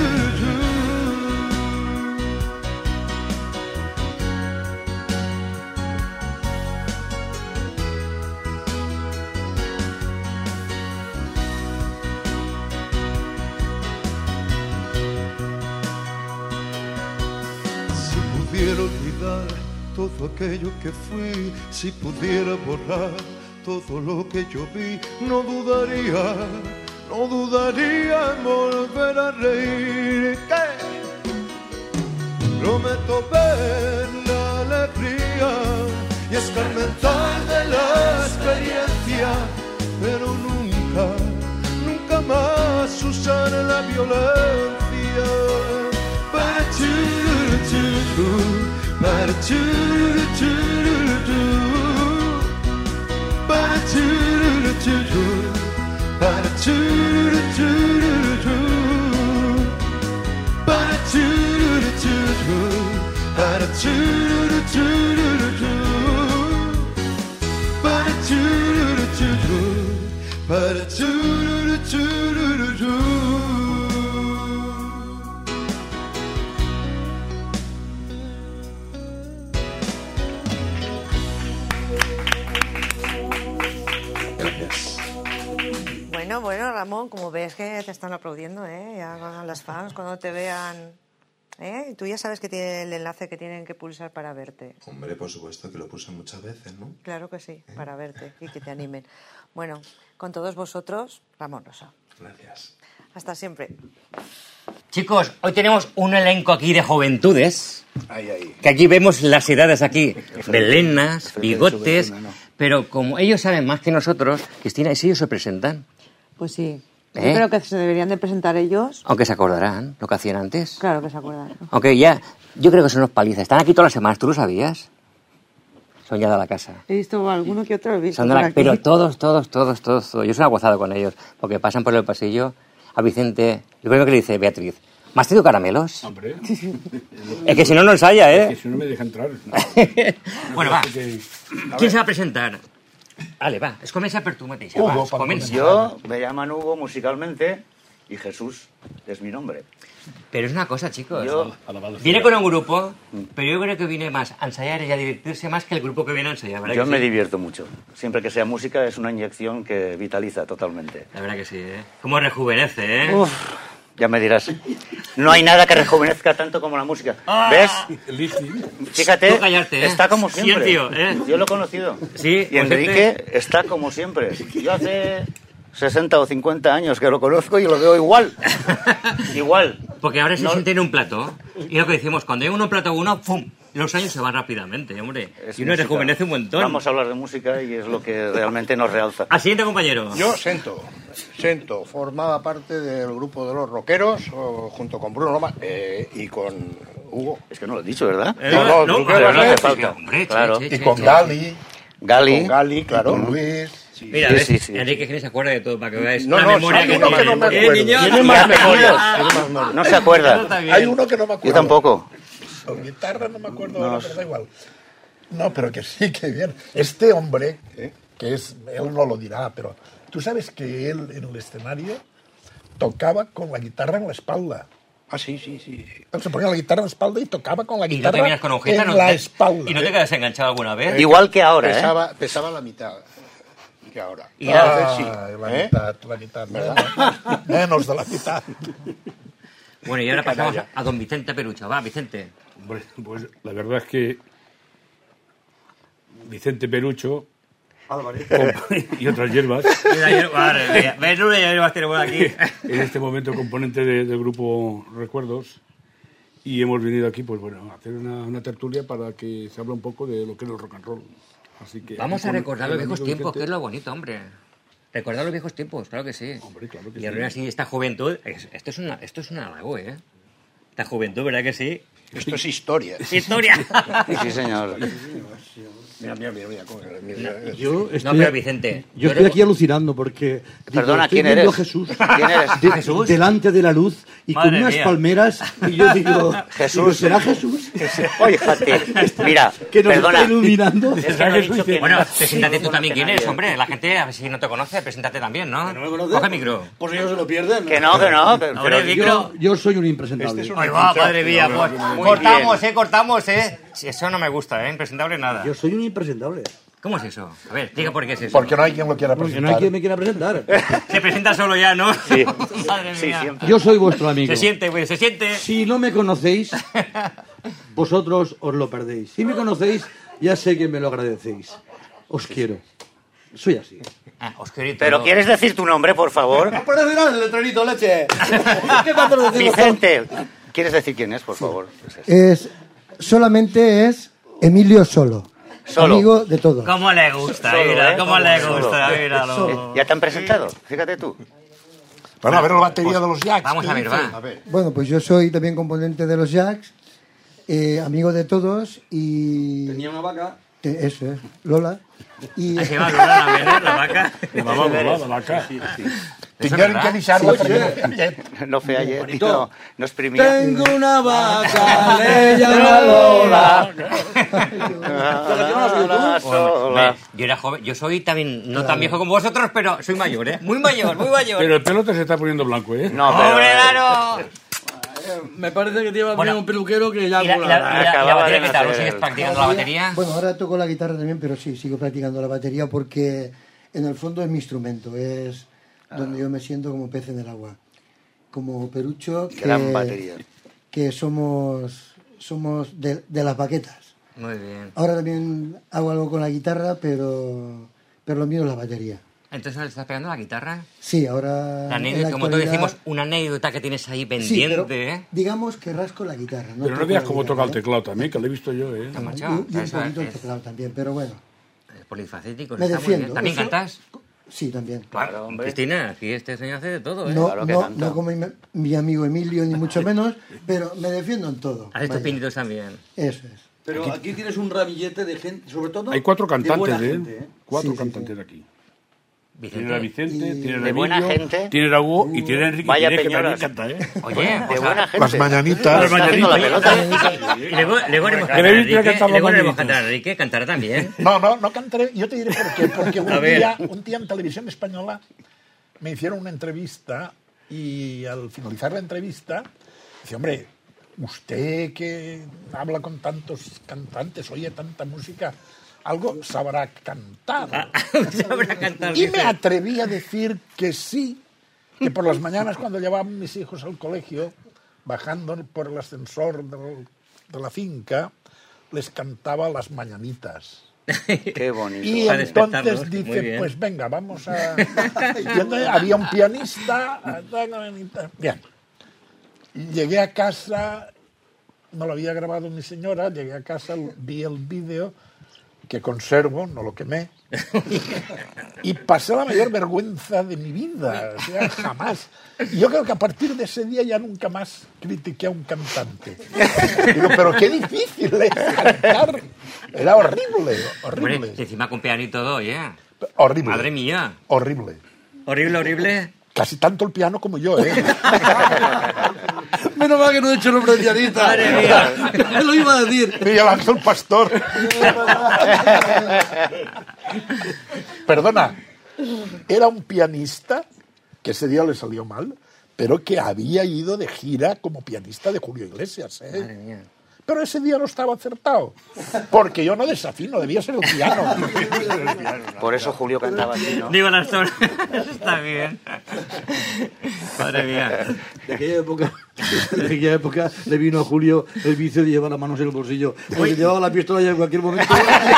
Si pudiera olvidar todo aquello que fui, si pudiera borrar todo lo que yo vi, no dudaría, no dudaría en volver a reír. ¿Qué? Prometo ver la alegría y escarmentar de la experiencia, pero nunca, nunca más usar la violencia. Para churu, churu, para churu, churu, para churu, churu, para churu, churu, para churu, churu, para churu, churu, para churu, churu, para churu, churu. Bueno, bueno, Ramón, como ves que te están aplaudiendo, ¿eh? Ya van las fans cuando te vean, ¿eh? Tú ya sabes que tiene el enlace que tienen que pulsar para verte. Hombre, por supuesto que lo pulsan muchas veces, ¿no? Claro que sí, ¿eh? Para verte y que te animen. Bueno, con todos vosotros, Ramón Rosa. Gracias. Hasta siempre. Chicos, hoy tenemos un elenco aquí de juventudes. Ahí, ahí. Que aquí vemos las edades aquí, melenas, bigotes, pero como ellos saben más que nosotros, Cristina, ¿y si ellos se presentan? Pues sí. ¿Eh? Yo creo que se deberían de presentar ellos. Aunque se acordarán lo que hacían antes. Claro que se acuerdan. Aunque ya, yo creo que son unos palizas. Están aquí todas las semanas, ¿tú lo sabías? Son ya de la casa. He visto alguno que otro, he visto Son de la, por aquí. pero todos, todos, todos, todos, todos. Yo soy gozado con ellos, porque pasan por el pasillo a Vicente. Yo creo que le dice Beatriz, ¿me has traído caramelos? Hombre. Es que si no, no ensaya, ¿eh? Es que si no me deja entrar. Bueno, va. Que... ¿Quién se va a presentar? Vale, va. Es comença per tu mateixa. Hugo, va, comença. Yo me llaman Hugo musicalmente y Jesús es mi nombre. Pero es una cosa, chicos. Yo- Viene con un grupo, pero yo creo que viene más a ensayar y a divertirse más que el grupo que viene a ensayar, ¿verdad Yo que me sí? divierto mucho. Siempre que sea música es una inyección que vitaliza totalmente. La verdad que sí, ¿eh? Cómo rejuvenece, ¿eh? Uf, ya me dirás. No hay nada que rejuvenezca tanto como la música. Ah. ¿Ves? Fíjate, Tú callarte, ¿eh? está como Sí, siempre. tío, ¿eh? Yo lo he conocido. Sí, Y pues Enrique este- está como siempre. Yo hace sesenta o cincuenta años que lo conozco y lo veo igual. Igual. Porque ahora se No- siente en un plato. Y lo que decimos, cuando hay uno en plato uno, ¡pum! Los años se van rápidamente, hombre. Es y uno música. rejuvenece un montón. Vamos a hablar de música y es lo que realmente nos realza. Al siguiente compañero. Yo, Sento. Sento. Formaba parte del grupo de los rockeros, o, junto con Bruno Loma eh, y con Hugo. Es que no lo he dicho, ¿verdad? Eh, No, no, no, tú Pero no eres- hace falta. hombre, che, Claro. che, Y che, con che. Gali. Gali. Con Gali, claro. Con Luis. Mira, Sí, ves, sí, sí. Enrique Gil se acuerda de todo, para que veáis No, la no, memoria hay que uno que tiene. no me ¿Eh, acuerdo. niño? Tiene Y más apellidos. memoria. Tiene más memoria. No se acuerda. Está bien. Hay uno que no me Yo acuerdo. tampoco. Con guitarra no me acuerdo ahora, pero da igual. No, pero que sí, que bien. Este hombre, ¿eh? que es, él no lo dirá, pero tú sabes que él en el escenario tocaba con la guitarra en la espalda. Ah, sí, sí, sí. Se ponía la guitarra en la espalda y tocaba con la Y no guitarra te miras con agujeta, en ¿no? la te- espalda. Y no te ¿eh? quedas enganchado alguna vez. Igual que ahora, ¿eh? pesaba, pesaba la mitad que ahora. Y Ah, sí. la ¿Eh? mitad, la mitad, ¿verdad? Menos de la mitad. Bueno, y ahora Qué pasamos canalla. a don Vicente Perucho. Va, Vicente. Hombre, pues la verdad es que Vicente Perucho comp- y otras hierbas, Mira, yo- Madre mía. Ves, Nuria, ya llevas por aquí. en este momento componente de- del grupo Recuerdos, y hemos venido aquí pues bueno a hacer una, una tertulia para que se hable un poco de lo que es el rock and roll. Así que Vamos a con recordar el los viejos amigo tiempos, Vicente- que es lo bonito, hombre. Recordar los viejos tiempos, claro que sí. Hombre, claro que y sí. ahora sí, esta juventud, es- esto es una, esto es un halago, ¿eh? Esta juventud, ¿verdad que sí? Esto es historia. Historia. Sí, señor. Mira, mira, mira, mira, cómo- mira. Yo No, estoy, pero Vicente. yo tú estoy eres- aquí alucinando porque digo, Perdona, estoy ¿quién viendo eres? a Jesús, ¿Quién eres? de- ¿Jesús? delante de la luz y Madre con unas mía. palmeras y yo digo, Jesús. digo, ¿será Jesús? Oye, fíjate. Mira, Que nos perdona. está iluminando. Es que no he dicho que Bueno, no. preséntate tú No también conoce quién eres, nadie. hombre. La gente, a ver si no te conoce, preséntate también, ¿no? ¿No me conoce? Coge el micro. Pues ellos se lo pierden. Que no, que no. que- Hombre, pero- micro. Yo, yo soy un impresentable. Este es un- Ay, va, madre mía, pues. Muy Cortamos, bien. eh, cortamos, eh. Si eso no me gusta, eh. Impresentable nada. Yo soy un impresentable. ¿Cómo es eso? A ver, diga por qué es eso. Porque no hay quien lo quiera Porque presentar. no hay quien me quiera presentar. Se presenta solo ya, ¿no? Sí. Madre Sí, mía. siempre. Yo soy vuestro amigo. Se siente, güey, se siente. Si no me conocéis, vosotros os lo perdéis. Si me conocéis, ya sé que me lo agradecéis. Os quiero. Soy así. Ah, Oscarito. Pero ¿quieres decir tu nombre, por favor? Aparecerá el letranito, leche. ¿Qué tanto lo decimos? Vicente. ¿Quieres decir quién es, por favor? Es, solamente es Emilio Solo, Solo. amigo de todos. ¿Cómo le gusta? Solo, Mira, ¿eh? ¿cómo le Solo. gusta? Míralo. ¿Ya te han presentado? Fíjate tú. Bueno, a ver la batería de los Jacks. Vamos ¿qué a ver, dice? va. A ver. Bueno, pues yo soy también componente de los Jacks, eh, amigo de todos y... Tenía una vaca. eh, eso es, Lola. Y, Ahí va, Lola, la verdad, la vaca. La va, la va, la vaca. Tindran que deixar-la Sí, perquè sí. no... No fue ayer y Bonito. no, no exprimía. Tengo una vaca, le llama Lola. Sola, sola. Yo era joven, yo soy también, no tan viejo como vosotros, pero soy mayor, ¿eh? Muy mayor, muy mayor. Pero el pelo te se está poniendo blanco, ¿eh? No, pero... ¡Hombre, claro! Me parece que lleva Bueno, bien un peluquero que ya... ¿Y la, y la, y la- y la Acababa batería de qué tal? ¿Lo nacer. sigues practicando la batería? Bueno, ahora toco la guitarra también, pero sí, sigo practicando la batería porque en el fondo es mi instrumento, es donde yo me siento como pez en el agua. Como Perucho, que, Gran batería. que somos, somos de, de las baquetas. Muy bien. Ahora también hago algo con la guitarra, pero, pero lo mío es la batería. Entonces, ¿le estás pegando la guitarra? Sí, ahora... La en anécdota, la como todos actualidad- decimos, una anécdota que tienes ahí Sí, pendiente, pero ¿eh? digamos que rasco la guitarra. Pero no toco digas la cómo toca el guitarra, teclado también, que lo he visto yo, ¿eh? Está ¿eh? marchado. Y, y un Eso poquito el es- teclado también, pero bueno. es polifacético, Me está muy defiendo. bien. ¿También Eso- cantas? Sí, también. Claro, hombre. Cristina, aquí este señor hace de todo, ¿eh? No, Claro que no, canta. no como mi, mi amigo Emilio, ni mucho menos, pero me defiendo en todo. Hace estos Vaya. pinitos también. Eso es. Pero aquí tienes un ramillete de gente, sobre todo... Hay cuatro de cantantes, buena ¿eh? gente, ¿eh? Cuatro Sí, sí, cantantes aquí. Vicente. Tiene a Vicente, Y- tiene a De buena Emilio, gente. tiene a Hugo y tiene a Enrique Vaya Pérez, que también peñoras. canta, ¿eh? Oye, De o buena sea, gente. Las mañanitas. Está haciendo la pelota. y luego, luego haremos Que cantar a le Enrique, cantar los luego haremos mañanitas. cantar a Enrique, cantará también. No, no, no cantaré. Yo te diré por qué. Porque un A ver. día, un día en televisión española me hicieron una entrevista y al finalizar la entrevista dice, hombre, usted que habla con tantos cantantes, oye tanta música, algo sabrá cantar. Sabrá cantar, Y dice. me atreví a decir que sí, que por las mañanas cuando llevaban mis hijos al colegio, bajando por el ascensor del- de la finca, les cantaba las mañanitas. Qué bonito. Y Para entonces despertarlos. Muy dice, bien. pues venga, vamos a... Y entonces había un pianista. Bien. Y llegué a casa, no lo había grabado mi señora, llegué a casa, vi el vídeo que conservo, no lo quemé, y pasé la mayor vergüenza de mi vida, o sea, jamás. Y yo creo que a partir de ese día ya nunca más critiqué a un cantante. Digo, pero qué difícil es cantar. Era horrible, horrible. Hombre, y encima con piano y todo, ¿eh? Horrible. Madre mía. Horrible. Horrible, horrible. Casi tanto el piano como yo, ¿eh? Menos mal que no he hecho nombre de pianista. Madre mía. Lo iba a decir. Miguel Ángel Pastor. Perdona, era un pianista que ese día le salió mal, pero que había ido de gira como pianista de Julio Iglesias, ¿eh? Madre mía. Pero ese día no estaba acertado, porque yo no desafino, debía ser el piano. Por eso Julio cantaba así, ¿no? Digo las zonas. Está bien. Madre mía. De aquella época, de aquella época le vino a Julio el vicio de llevar las manos en el bolsillo. Porque llevaba la pistola ya en cualquier momento.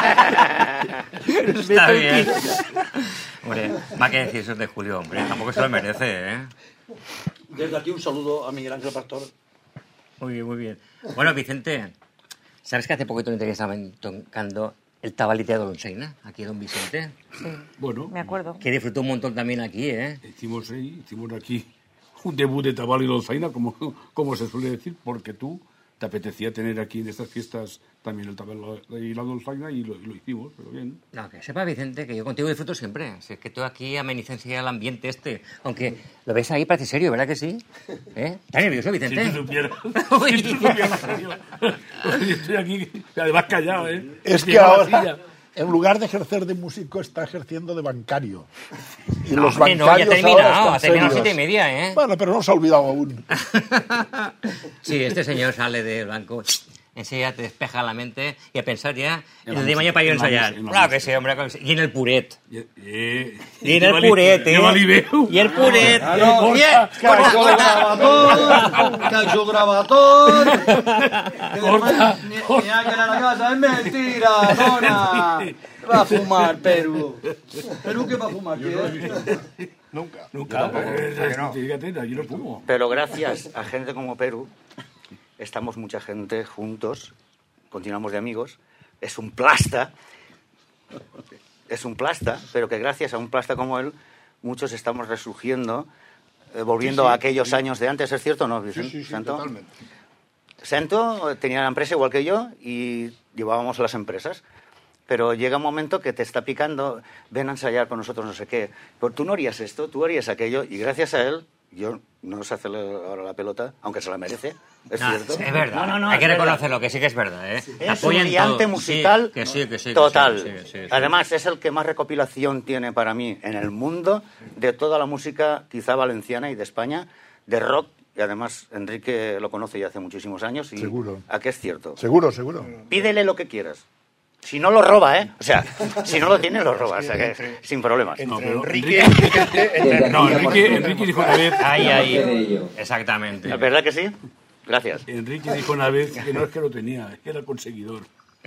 Está bien. Hombre, más que decir eso de Julio, hombre. Tampoco se lo merece, ¿eh? Desde aquí un saludo a Miguel Ángel Pastor. Muy bien, muy bien. Bueno, Vicente, ¿sabes que hace poquito te estaban tocando el tabalite de Dolonchaina, aquí don Vicente? Sí, Bueno, me acuerdo. Que disfrutó un montón también aquí, ¿eh? hicimos, ahí, hicimos aquí un debut de Tabal y Dolzaina, como, como se suele decir, porque tú te apetecía tener aquí en estas fiestas también el Tabal y la Dolzaina y lo, y lo hicimos, pero bien. No, que sepa, Vicente, que yo contigo disfruto siempre. Si es que tú aquí amenizas el ambiente este. Aunque lo ves ahí, parece serio, ¿verdad que sí? ¿Eh? ¿Estás nervioso, Vicente? Si tú supieras. Si tú supieras, serio. Yo estoy aquí, además callado, ¿eh? Es que Llevo la ahora, silla. en lugar de ejercer de músico, está ejerciendo de bancario. Y No, los hombre, no, bancarios ya ha terminado, ahora están ha terminado serios. siete y media, ¿eh? Bueno, pero no se ha olvidado aún. Sí, este señor sale del banco, enseguida te despeja la mente y a pensar ya En el la de mañana música, para ir a en la ensayar. música, en la Claro que música. sí, hombre. claro que sí. Y en el puret. Y, y, Y en el puret, ¿eh? Lleva Libeu. Y el puret. Claro, Bien. Cacho grabador, cacho grabador. Que Corta, después ni, ni hay que ir a la casa, es mentira, dona. Va a fumar, Perú. ¿Perú qué va a fumar? ¿Qué? Nunca. Nunca. Eh, Fíjate, yo no fumo. Pero gracias a gente como Perú, estamos mucha gente juntos, continuamos de amigos. Es un plasta, es un plasta, pero que gracias a un plasta como él, muchos estamos resurgiendo, eh, volviendo Sí, sí. a aquellos años de antes. ¿Es cierto o no, Vicente? Sí, sí, sí, ¿Santo? totalmente. Santo tenía la empresa igual que yo y llevábamos las empresas. Pero llega un momento que te está picando, ven a ensayar con nosotros no sé qué. Pero tú no harías esto, tú harías aquello, y gracias a él, yo no sé hacerle ahora la pelota, aunque se la merece, es No, cierto. es verdad. No, no, no, Hay que es verdad. reconocerlo, que sí que es verdad, ¿eh? Es un Apoyan brillante todo. musical Sí, que sí, que sí, que total. sí, sí, sí, sí. Además, es el que más recopilación tiene para mí en el mundo de toda la música, quizá valenciana y de España, de rock. Y además, Enrique lo conoce ya hace muchísimos años. Y Seguro. ¿A qué es cierto? Seguro, seguro. Pídele lo que quieras. Si no lo roba, ¿eh? O sea, si no lo tiene, lo roba. O sea, que sin problemas. No, pero Enrique- Enrique, no, Enrique, Enrique dijo una vez. Ahí, ahí. Exactamente. ¿Es verdad que sí? Gracias. Enrique dijo una vez que no es que lo tenía, es que era conseguidor.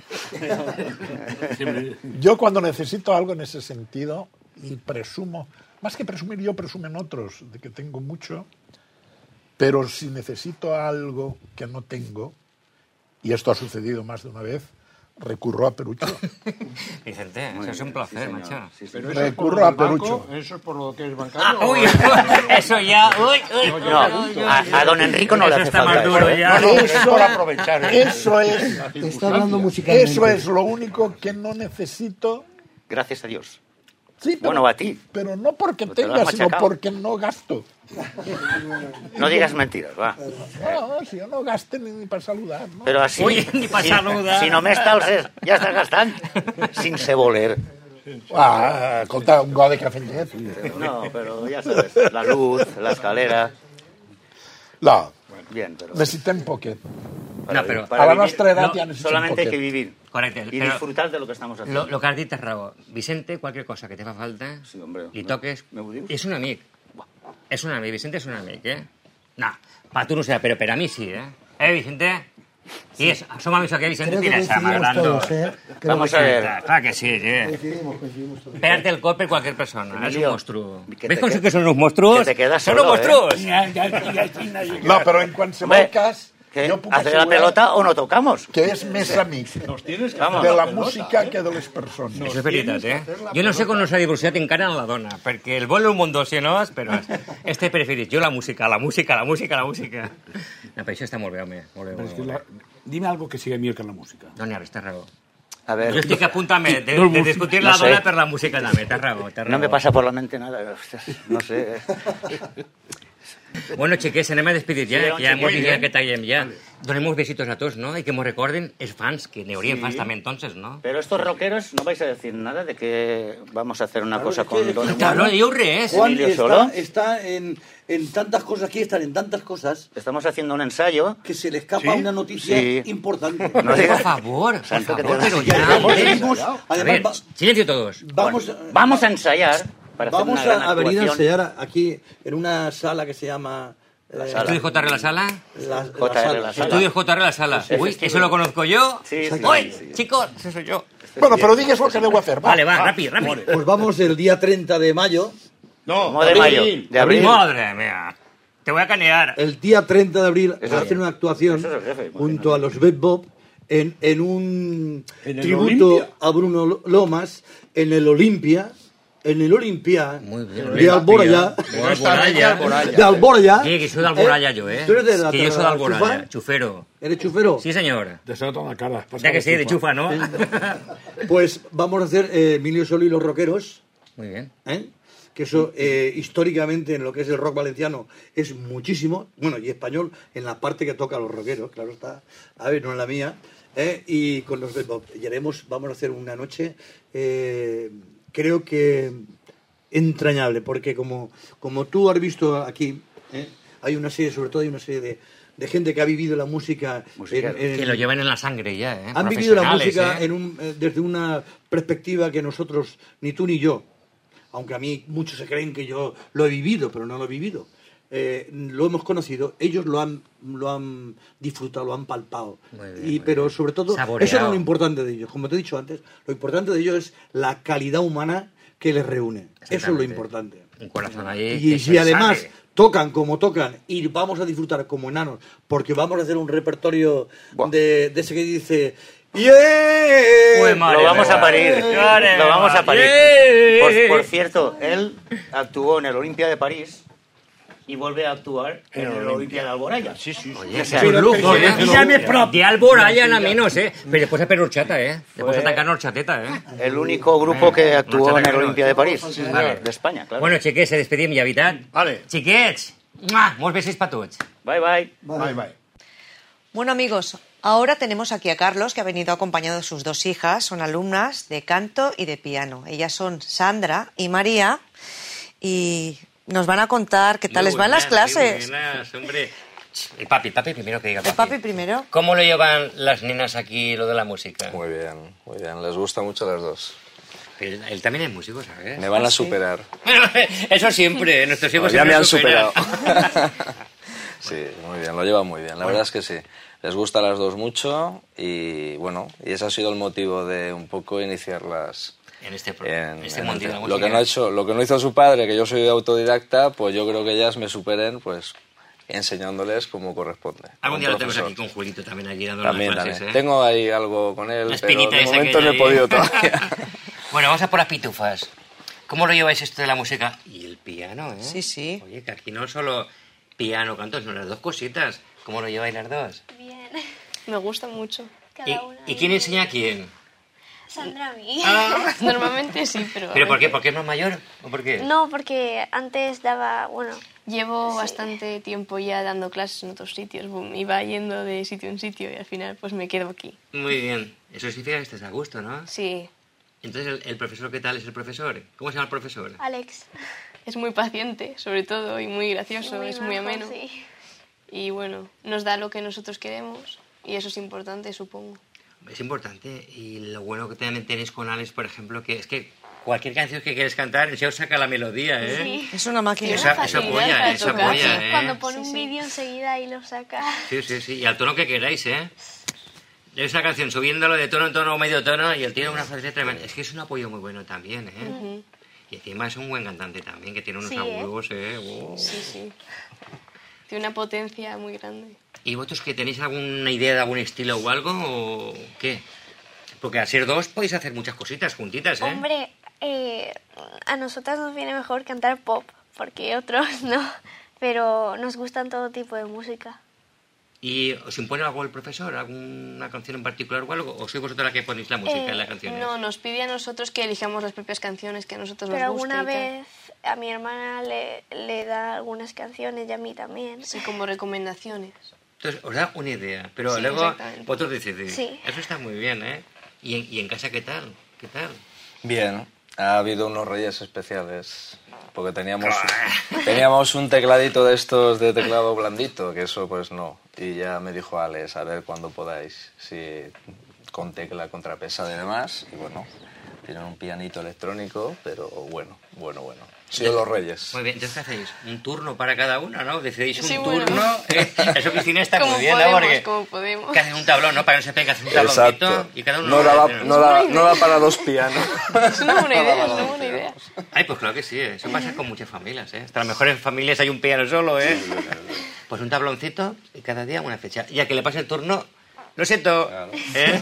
Siempre- Yo cuando necesito algo en ese sentido, y presumo, más que presumir yo, presumen otros, de que tengo mucho, pero si necesito algo que no tengo, y esto ha sucedido más de una vez, recurro a Perucho. Vicente, eso es un placer, macho. Pero eso es por Recurro lo a del banco, Perucho. ¿Eso es por lo que es bancario? Ah, uy, eso ya, uy, uy. No, a, a don Enrico no le Eso hace está falta más duro eso, ¿eh? ya. No, Es por aprovechar. ¿eh? Eso es, Está hablando musicalmente. eso es lo único que no necesito. Gracias a Dios. Sí, pero, Bueno, a ti. pero no porque Pues te lo tenga, has sino machacado. porque no gasto. No digas mentiras, va. No, si yo no gaste ni, ni para saludar, ¿no? Pero así, Oye, ni pa' si, saludar. si només te'ls és, ja estàs gastant. Sin ser voler. Ah, escolta, un got de café amb llet. No, pero ya sabes, la luz, la escalera. No, Bien, pero... necessitem poquet. para No, pero- para A la vivir- nostra edat no, ja necessitem solamente hay poquet. que vivir. Correcto. Y pero disfrutar de lo que estamos haciendo. Lo, lo que has dit és raó. Vicente, cualquier cosa que te fa falta, Sí, hombre. li Me- toques... me ho dius? És un amic. És un amic. Vicente és un amic, eh? No, per tu no sé, però per a mi sí, eh? Eh, Vicente? I és, som amics que Vicente Creo que Pires, coincidimos m'agrando. todos, ¿eh? Creo Vamos que a sí. ver. Clar que sí, sí. Coincidimos, coincidimos todos. Perd el cop per qualsevol persona. És un Emilio, monstruo. que ¿Ves te com que- sí que són uns monstruos? que te quedas Són solo, uns monstruos. ¿eh? No, però en qualsevol Bé, cas... ¿Qué? Jo puc ¿Hacer la assegurar pelota o no tocamos? que és més amic Vamos. de la música que de les persones. Això és veritat, eh? Jo no sé com no s'ha divorciat encara en la dona, perquè el vol un mundo si no, però este preferit. Jo la música, la música, la música, la música. No, però això està molt bé, home. Molt bé, Pero molt es que bé. la- dime algo que siga millor que la música. No n'hi ha res, t'has raó. A ver, Jo estic a punt també de, No, de no, discutir no la sé. dona per la música també, t'has raó, t'has raó. no me pasa por la mente nada. Ostras, no sé. Bueno, xiquets, anem a despedir ja, Sí, que ja xiquets, hemos dit eh? que tallem ja. Donem besitos a tots, ¿no? Y que nos recorden es fans, que ne haurien Sí. fans també entonces, ¿no? Pero estos rockeros no vais a decir nada de que vamos a hacer una Claro, cosa es con que- Don Claro, no diu res. Juan Emilio está, solo. está en, en tantas cosas, aquí están en tantas cosas, Estamos haciendo un ensayo. que se le escapa una noticia Sí. importante. No Por digas- favor, por Santo, que favor, te- pero Ya, ya. además, hombre. venimos- A además, ver, va- silencio todos. vamos, Vamos a ensayar para hacer vamos una gran a, a venir a actuación. enseñar aquí en una sala que se llama... La eh, sala. ¿Estudio J R la sala? la- la J R sala. la sala. Estudio J R la sala. Sí, Uy, sí, eso lo conozco yo. Sí, sí, Uy, sí. chicos, eso soy yo. Bueno, però digues el que aneu a fer. Va. Vale, va, rápido, rápido. Pues vamos el día treinta de mayo. ¿Cómo de mayo? De abril. Madre mía. Te voy a canear. El día treinta de abril Eso- hacer una actuación eso es el jefe, junto a los Bed Bob en, en un ¿En el tributo Olimpia? a Bruno Lomas en el Olimpia, en el Olimpia Muy bien. de Alboraya, De Alboraya. de Alboraya. Sí, que soy de Alboraya yo, ¿eh? ¿Tú eres de la Que yo soy de Alboraya, Chufa? chufero. ¿Eres chufero? Sí, señor. Te se nota en la cara. Ya que sí, de chufa, ¿no? Pues vamos a hacer eh, Emilio Solo y los Rockeros, Muy bien. ¿eh? que eso eh, históricamente en lo que es el rock valenciano es muchísimo, bueno, y español en la parte que toca a los rockeros, claro está, a ver, no en la mía, ¿eh? Y con los Bed Bob. Y haremos, vamos a hacer una noche, eh, creo que entrañable, porque como, como tú has visto aquí, ¿eh? hay una serie, sobre todo hay una serie de, de gente que ha vivido la música, Musical. en- en- Que lo llevan en la sangre ya, ¿eh? han vivido la Profesionales, música ¿eh? en un, eh, desde una perspectiva que nosotros, ni tú ni yo, aunque a mí muchos se creen que yo lo he vivido, pero no lo he vivido, eh, lo hemos conocido, ellos lo han, lo han disfrutado, lo han palpado. Muy bien, y, muy pero bien. sobre todo, Saboreado. eso no es lo importante de ellos. Como te he dicho antes, lo importante de ellos es la calidad humana que les reúne. Eso es lo Exactamente. importante. Un corazón ahí. Y que si se además sale. tocan como tocan y vamos a disfrutar como enanos, porque vamos a hacer un repertorio de, de ese que dice... ¡Yeah! Uy, madre Lo vamos mía. a parir. Madre Lo vamos a mía. parir. Yeah. Por, por cierto, él actuó en el Olimpia de París y vuelve a actuar en el Olimpia de Alboraya. Sí, sí, Oye, o sea, es un lujo, ¿eh? Llame prop. De Alboraya nada menos, ¿eh? Pero después a Perorchata, ¿eh? Después Fue- a atacar Horchateta, ¿eh? El único grupo que actuó en el Olimpia de París, Vale. de España, claro. Bueno, xiquets, se despedim ja, veritat? Vale. Xiquets, mua, molts besos per tots. Bye, bye. Bye, bye. Bueno, amigos, ahora tenemos aquí a Carlos, que ha venido acompañado de sus dos hijas. Son alumnas de canto y de piano. Ellas son Sandra y María y nos van a contar qué tal les van las clases. Muy buenas, hombre. El papi, papi primero que diga El papi. papi primero. ¿Cómo lo llevan las nenas aquí, lo de la música? Muy bien, muy bien. Les gusta mucho a las dos. Él, él también es músico, ¿sabes? Me van ¿Ah, a sí? superar. Eso siempre, nuestros hijos No, ya siempre me han nos superan. superado. Sí, muy bien, lo llevan muy bien. La verdad es que sí. Les gusta a las dos mucho y bueno, y ese ha sido el motivo de un poco iniciarlas En este, pro- en, en este en mundillo de la lo música. que no ha hecho, lo que no hizo su padre, que yo soy autodidacta, pues yo creo que ellas me superen, pues enseñándoles como corresponde. Algún Un día lo tenemos profesor. aquí con Julito también aquí dando También, las clases, también. ¿eh? Tengo ahí algo con él, La pero espinita de esa momento que no he hay. podido todavía. Bueno, vamos a por las pitufas. ¿Cómo lo lleváis esto de la música? Y el piano, ¿eh? Sí, sí. Oye, que aquí no solo piano, canto, sino las dos cositas. ¿Cómo lo lleváis las dos? Bien. Me gusta mucho. ¿Y, ¿y quién enseña a quién? Sandra a mí. Ah. Normalmente sí, pero... ¿Pero por qué? ¿Porque es más mayor? ¿O por qué? No, porque antes daba, bueno... Llevo bastante tiempo ya dando clases en otros sitios, boom, iba yendo de sitio en sitio y al final pues me quedo aquí. Muy bien. Eso significa que estás a gusto, ¿no? Sí. Entonces, ¿el, el profesor qué tal es el profesor? ¿Cómo se llama el profesor? Alex. Es muy paciente, sobre todo, y muy gracioso, Muy es muy majo, ameno. sí. Y bueno, nos da lo que nosotros queremos y eso es importante, supongo. Es importante. Y lo bueno que también tenéis con Alex, por ejemplo, que es que cualquier canción que quieres cantar, el Cheo saca la melodía, ¿eh? Sí. Es una máquina. Esa, esa polla, esa polla, ¿eh? Cuando pone un vídeo enseguida y lo saca. Sí, sí, sí. Y al tono que queráis, ¿eh? Es una canción subiéndolo de tono en tono o medio tono y el tío una facilidad tremenda. Es que es un apoyo muy bueno también, ¿eh? Uh-huh. Y encima es un buen cantante también, que tiene unos Sí, agudos, ¿eh? Oh. Sí, sí. Tiene una potencia muy grande. ¿Y vosotros que tenéis alguna idea de algún estilo o algo o qué? Porque al ser dos podéis hacer muchas cositas juntitas, ¿eh? Hombre, eh, a nosotras nos viene mejor cantar pop, porque otros no. Pero nos gustan todo tipo de música. ¿Y os impone algo el profesor? ¿Alguna canción en particular o algo? ¿O sois vosotros la que ponéis la música Eh, en las canciones? No, nos pide a nosotros que elijamos las propias canciones que a nosotros nos Pero gusten. alguna y tal. vez a mi hermana le, le da algunas canciones y a mí también. Sí, como recomendaciones. Entonces, os da una idea, pero Sí, luego exactamente. vosotros decidís. Sí. Eso está muy bien, ¿eh? ¿Y en, y en casa qué tal? ¿Qué tal? Bien, ha habido unos reyes especiales, porque teníamos, teníamos un tecladito de estos de teclado blandito, que eso pues no. Y ya me dijo Alex, a ver cuándo podáis, si con tecla contrapesada y demás. Y bueno, tienen un pianito electrónico, pero bueno, bueno, bueno. Sí, los reyes. Muy bien, entonces ¿qué hacéis? Un turno para cada uno, ¿no? Decidís un Sí, bueno. turno. Eh, Eso Cristina está Como muy bien, podemos, ¿no? Porque como podemos. que hacen un tablón, ¿no? Para que no se pegue, hacen un tabloncito Exacto. y cada uno... No daba, eh, no da, no da para dos pianos. Es una buena idea, es una buena idea. Ay, pues claro que sí, ¿eh? Eso pasa con muchas familias, ¿eh? Hasta las mejores familias hay un piano solo, ¿eh? Pues un tabloncito y cada día una fecha. Ya que le pase el turno, lo siento, ¿eh?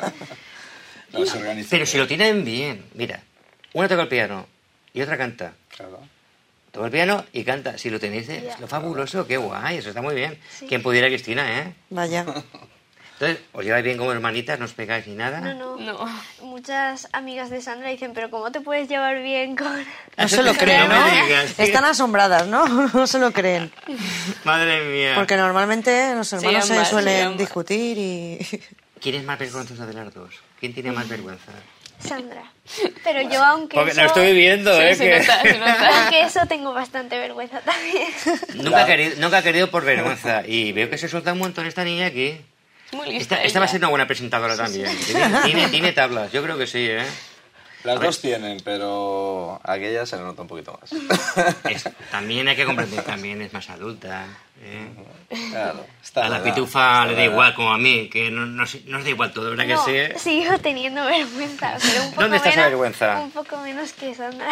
No, se organiza Pero bien. si lo tienen bien, mira, una toca el piano y otra canta. Claro. Toca el piano y canta. Si lo tenéis, es Ya. lo fabuloso, qué guay, eso está muy bien. Sí. Quien pudiera, Cristina, ¿eh? Vaya. Entonces, ¿os lleváis bien como hermanitas? ¿No os pegáis ni nada? No, no, No. Muchas amigas de Sandra dicen, pero ¿cómo te puedes llevar bien con...? No se lo creen, No ¿no? me digas. Están asombradas, ¿no? No se lo creen. Madre mía. Porque normalmente los hermanos se ambas, sí, suelen ambas. discutir y... ¿Quién es más vergonzosa de las dos? ¿Quién tiene más vergüenza? Sandra. Pero yo, aunque Porque eso... lo estoy viendo, ¿eh? se que- nota, se nota. Aunque eso tengo bastante vergüenza también. Nunca, ha querido, nunca ha querido por vergüenza. Y veo que se suelta un montón esta niña aquí. Es muy lista Esta, esta va a ella. ser una buena presentadora también. Tiene, tiene, tiene tablas, yo creo que sí, ¿eh? Las dos tienen, pero aquella se le nota un poquito más. Es- también hay que comprender, también es más adulta. ¿eh? Claro, está A la edad, pitufa está le da la igual, edad. como a mí, que no, no, sé- no os da igual todo, ¿verdad que No, sí? eh? sigo teniendo vergüenza, pero un poco ¿Dónde está esa menos, vergüenza? Un poco menos que Sandra.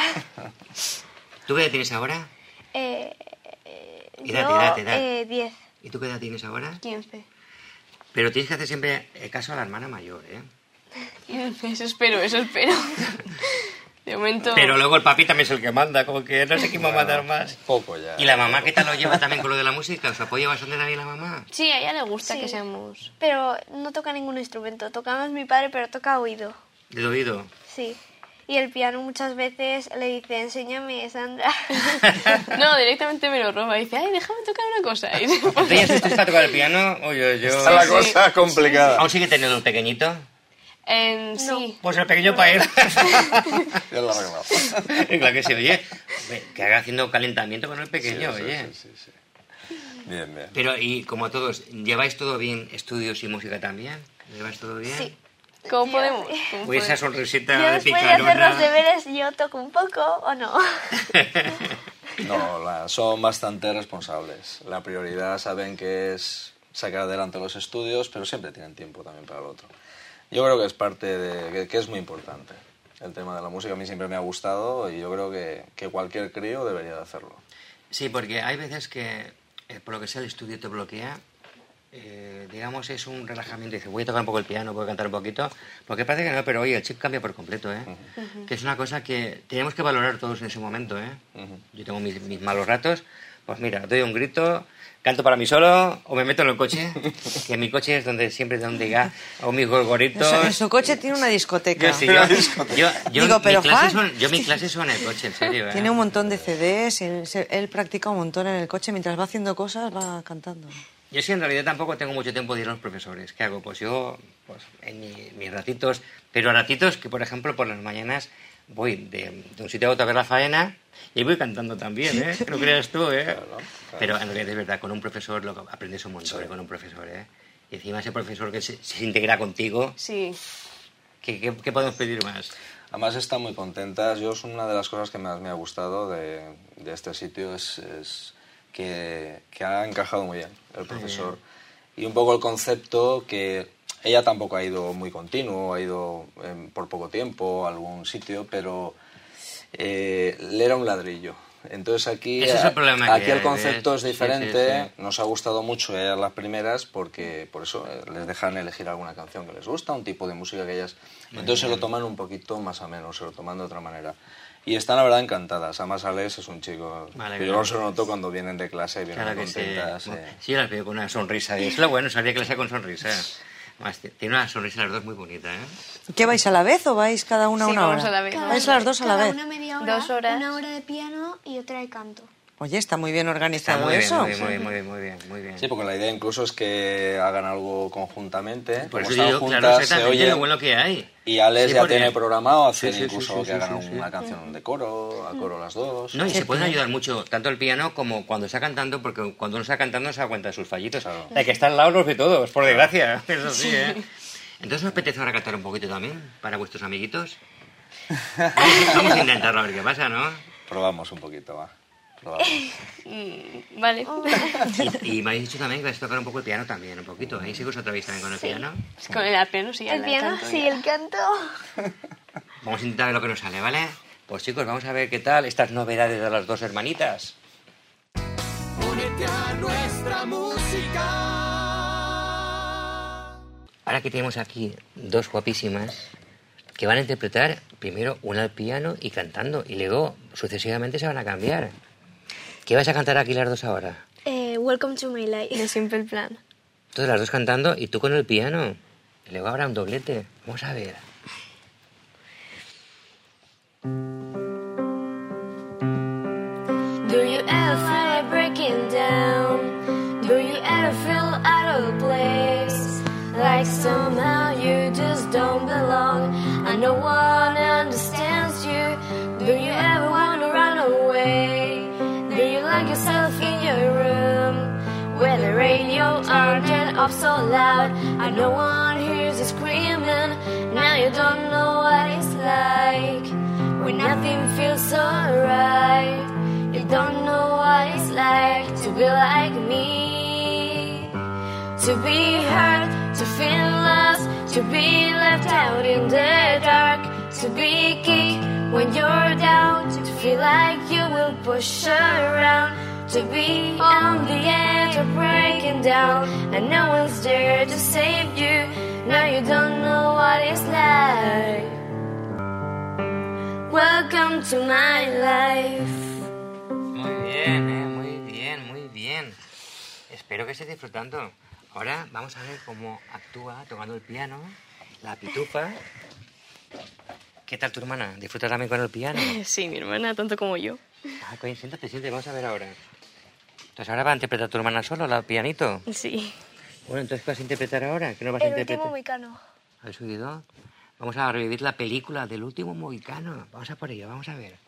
¿Tú qué edad tienes ahora? Eh, eh, Edad, yo, edad, edad. eh, diez. ¿Y tú qué edad tienes ahora? quince. Pero tienes que hacer siempre eh, caso a la hermana mayor, ¿eh? Eso espero, eso espero. De momento... Pero luego el papi también es el que manda, como que no sé quién va a mandar más. Poco ya. ¿Y la mamá qué tal lo lleva también con lo de la música? ¿Os apoya bastante también la mamá? Sí, a ella le gusta Sí. que seamos... Pero no toca ningún instrumento. Toca más mi padre, pero toca oído. ¿De oído? Sí. Y el piano muchas veces le dice, enséñame, Sandra. No, directamente me lo roba. Dice, ay, déjame tocar una cosa. Y se ¿Tú pone- ya estás a tocar el piano? Oye, yo... Está la cosa complicada. ¿Aún sigue teniendo el pequeñito? En- sí. Pues el pequeño para él. Ya lo he arreglado. Claro que sí, oye. Que haga haciendo calentamiento con el pequeño, Sí, sí, oye. sí, sí, sí. Bien, bien. Pero, y como todos, ¿lleváis todo bien estudios y música también? ¿Lleváis todo bien? Sí. ¿Cómo Yo- podemos? ¿Cómo Pues podemos? esa sonrisita Yo de después de hacer los picarona. deberes, yo toco un poco o no. No, la- son bastante responsables. La prioridad saben que es sacar adelante los estudios, pero siempre tienen tiempo también para lo otro. Yo creo que es parte de... que, que es muy importante. El tema de la música a mí siempre me ha gustado y yo creo que, que cualquier crío debería de hacerlo. Sí, porque hay veces que, eh, por lo que sea, el estudio te bloquea. Eh, digamos, es un relajamiento. Dices, voy a tocar un poco el piano, voy a cantar un poquito. Porque parece que no, pero oye, el chip cambia por completo, ¿eh? Que es una cosa que tenemos que valorar todos en ese momento, ¿eh? Yo tengo mis, mis malos ratos. Pues mira, doy un grito, canto para mí solo o me meto en el coche. Que mi coche es donde siempre donde ya hago mis gorgoritos. Su, en su coche tiene una discoteca. Yo, sí, yo, yo, yo, Digo, pero mi clase Juan- son, yo mis clases son en el coche, en serio, ¿eh? Tiene un montón de C Ds, él, se- él practica un montón en el coche, mientras va haciendo cosas va cantando. Yo sí, en realidad tampoco tengo mucho tiempo de ir a los profesores. ¿Qué hago? Pues yo, pues en mi- mis ratitos, pero ratitos que, por ejemplo, por las mañanas voy de, de un sitio a otro a ver la faena y voy cantando también, ¿eh? Que lo creas tú, ¿eh? Claro, claro. Pero en realidad es verdad, con un profesor lo que aprendes un montón, ¿eh? Con un profesor, ¿eh? Y encima ese profesor que se, se integra contigo, Sí. ¿Qué, qué, qué podemos pedir más? Además están muy contentas. Yo es una de las cosas que más me ha gustado de, de este sitio es, es que, que ha encajado muy bien el profesor. Y un poco el concepto que ella tampoco ha ido muy continuo, ha ido eh, por poco tiempo a algún sitio, pero eh, le era un ladrillo. Entonces aquí, Ese es el problema aquí que el hay, concepto ¿ves? es diferente. Sí, sí, sí. Nos ha gustado mucho ellas las primeras porque por eso eh, les dejan elegir alguna canción que les gusta, un tipo de música que ellas... Entonces se lo toman un poquito más ameno, se lo toman de otra manera. Y están, la verdad, encantadas. Además, Alex es un chico... Vale, que claro. yo se lo noto cuando vienen de clase y vienen Claro muy que contentas. sí. eh. Sí, las veo con una sonrisa. Y es lo bueno, salir a clase con sonrisa. Además, tiene una sonrisa las dos muy bonita, ¿eh? ¿Qué vais a la vez o vais cada una Sí, una vamos hora? a la vez. ¿Vais las dos a la Cada vez? una media hora, Dos horas. una hora de piano y otra de canto. Oye, está muy bien Está organizado muy bien, eso. muy bien, muy bien, muy bien, muy bien, muy bien. Sí, porque la idea incluso es que hagan algo conjuntamente. Por Como eso están digo, juntas, claro, se exactamente oyen. lo bueno que hay. Y Alex Sí, ya porque- tiene programado hacer Sí, sí, incluso sí, sí, que hagan sí, sí. una canción de coro, a coro las dos. No, y se pueden ayudar mucho, tanto el piano como cuando está cantando, porque cuando uno está cantando no se da cuenta de sus fallitos. El que está al lado los ve todos, por desgracia. Eso sí, ¿eh? Entonces, ¿os apetece ahora cantar un poquito también para vuestros amiguitos? Vamos, vamos a intentarlo a ver qué pasa, ¿no? Probamos un poquito, va. Probamos. Mm, vale. Y, y me habéis dicho también que vais a tocar un poco el piano también, un poquito. ¿Ahí sí que os atrevéis también con el piano? Con el piano sí, El la piano, canto sí, ya. el canto. Vamos a intentar ver lo que nos sale, ¿vale? Pues chicos, vamos a ver qué tal estas novedades de las dos hermanitas. Únete a nuestra música. Ahora que tenemos aquí dos guapísimas que van a interpretar primero una al piano y cantando, y luego sucesivamente se van a cambiar. ¿Qué vais a cantar aquí las dos ahora? Eh, Welcome to my life. De Simple Plan. Entonces las dos cantando y tú con el piano. Y luego habrá un doblete. Vamos a ver. Do you ever feel like breaking down? Do you ever feel out of place? Like somehow you just don't belong and no one understands you? Do you ever want to run away? Do you lock yourself in your room where the radio are turned up so loud and no one hears you screaming? Now you don't know what it's like when nothing feels so right. You don't know what it's like to be like me, to be hurt, to feel lost, to be left out in the dark, to be kicked when you're down, to feel like you will push around, to be on the edge of breaking down and no one's there to save you. Now you don't know what it's like. Welcome to my life. Muy bien, eh, muy bien, muy bien. Espero que estéis disfrutando. Ahora vamos a ver cómo actúa tocando el piano la pitufa. ¿Qué tal tu hermana? ¿Disfruta también con el piano? Sí, mi hermana, tanto como yo. Ah, coño, siéntate, siéntate, vamos a ver ahora. Entonces ahora va a interpretar tu hermana solo, la pianito. Sí. Bueno, entonces ¿qué vas a interpretar ahora? ¿Qué no vas a El interpretar? último mohicano. ¿Habéis oído? Vamos a revivir la película del último mohicano. Vamos a por ello, vamos a ver.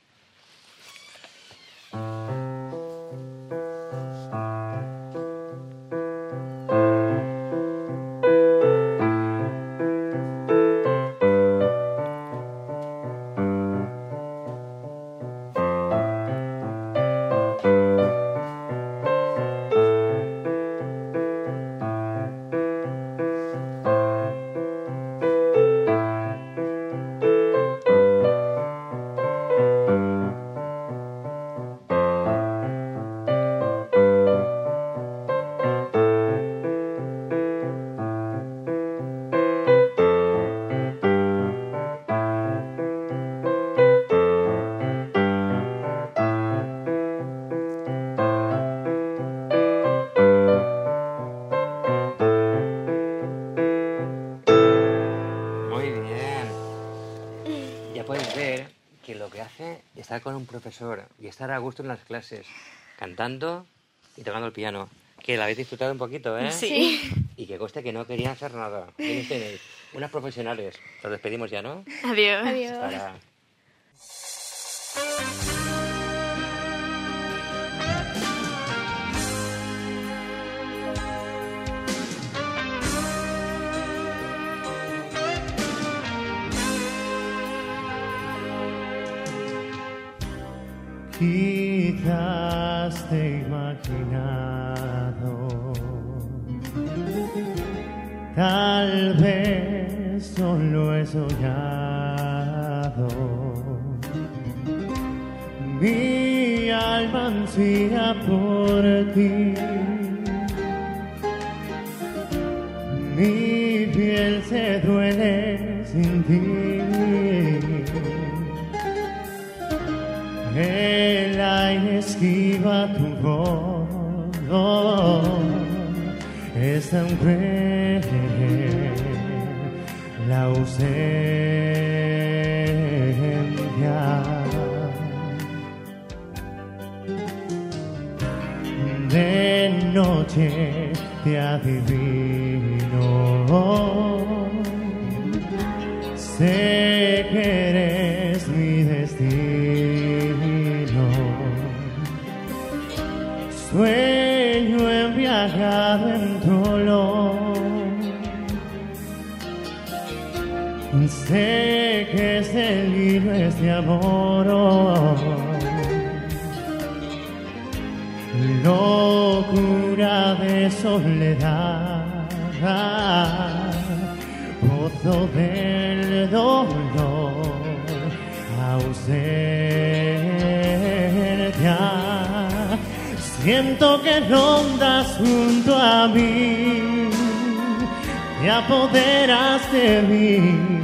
Muy bien. Ya puedes ver que lo que hace estar con un profesor y estar a gusto en las clases, cantando y tocando el piano. Que la habéis disfrutado un poquito, ¿eh? Sí. Y que conste que no querían hacer nada. Ahí tenéis, unas profesionales. Nos despedimos ya, ¿no? Adiós. Hasta ahora. quizás te he imaginado. Tal vez solo he soñado. Mi alma ansía por ti. Mi piel se duele sin ti. El aire esquiva tu voz. Es tan cruel la ausencia. De noche te adivino, sé que eres mi destino. Sueño embriagado en tu olor. Sé que este libro es de amor. Locura de soledad, pozo del dolor, ausencia. Siento que rondas junto a mí, te apoderas de mí.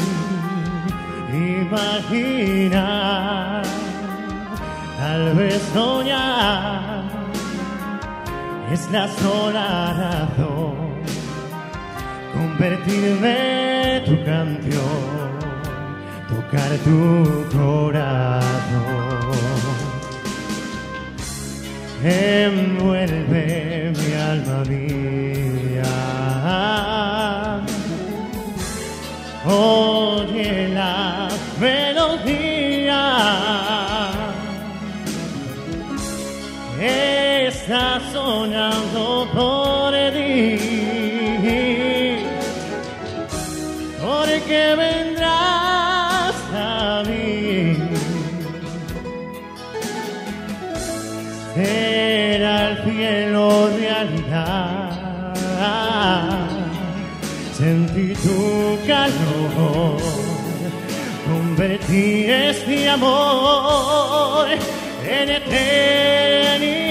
Imaginar, tal vez soñar, es la sola razón. Convertirme en tu canción, tocar tu corazón. Envuelve mi alma mía. Oye la melodía. Está sonando por ti, porque vendrás a mí. Será el cielo realidad. Sentí tu calor, convertí este amor en eternidad.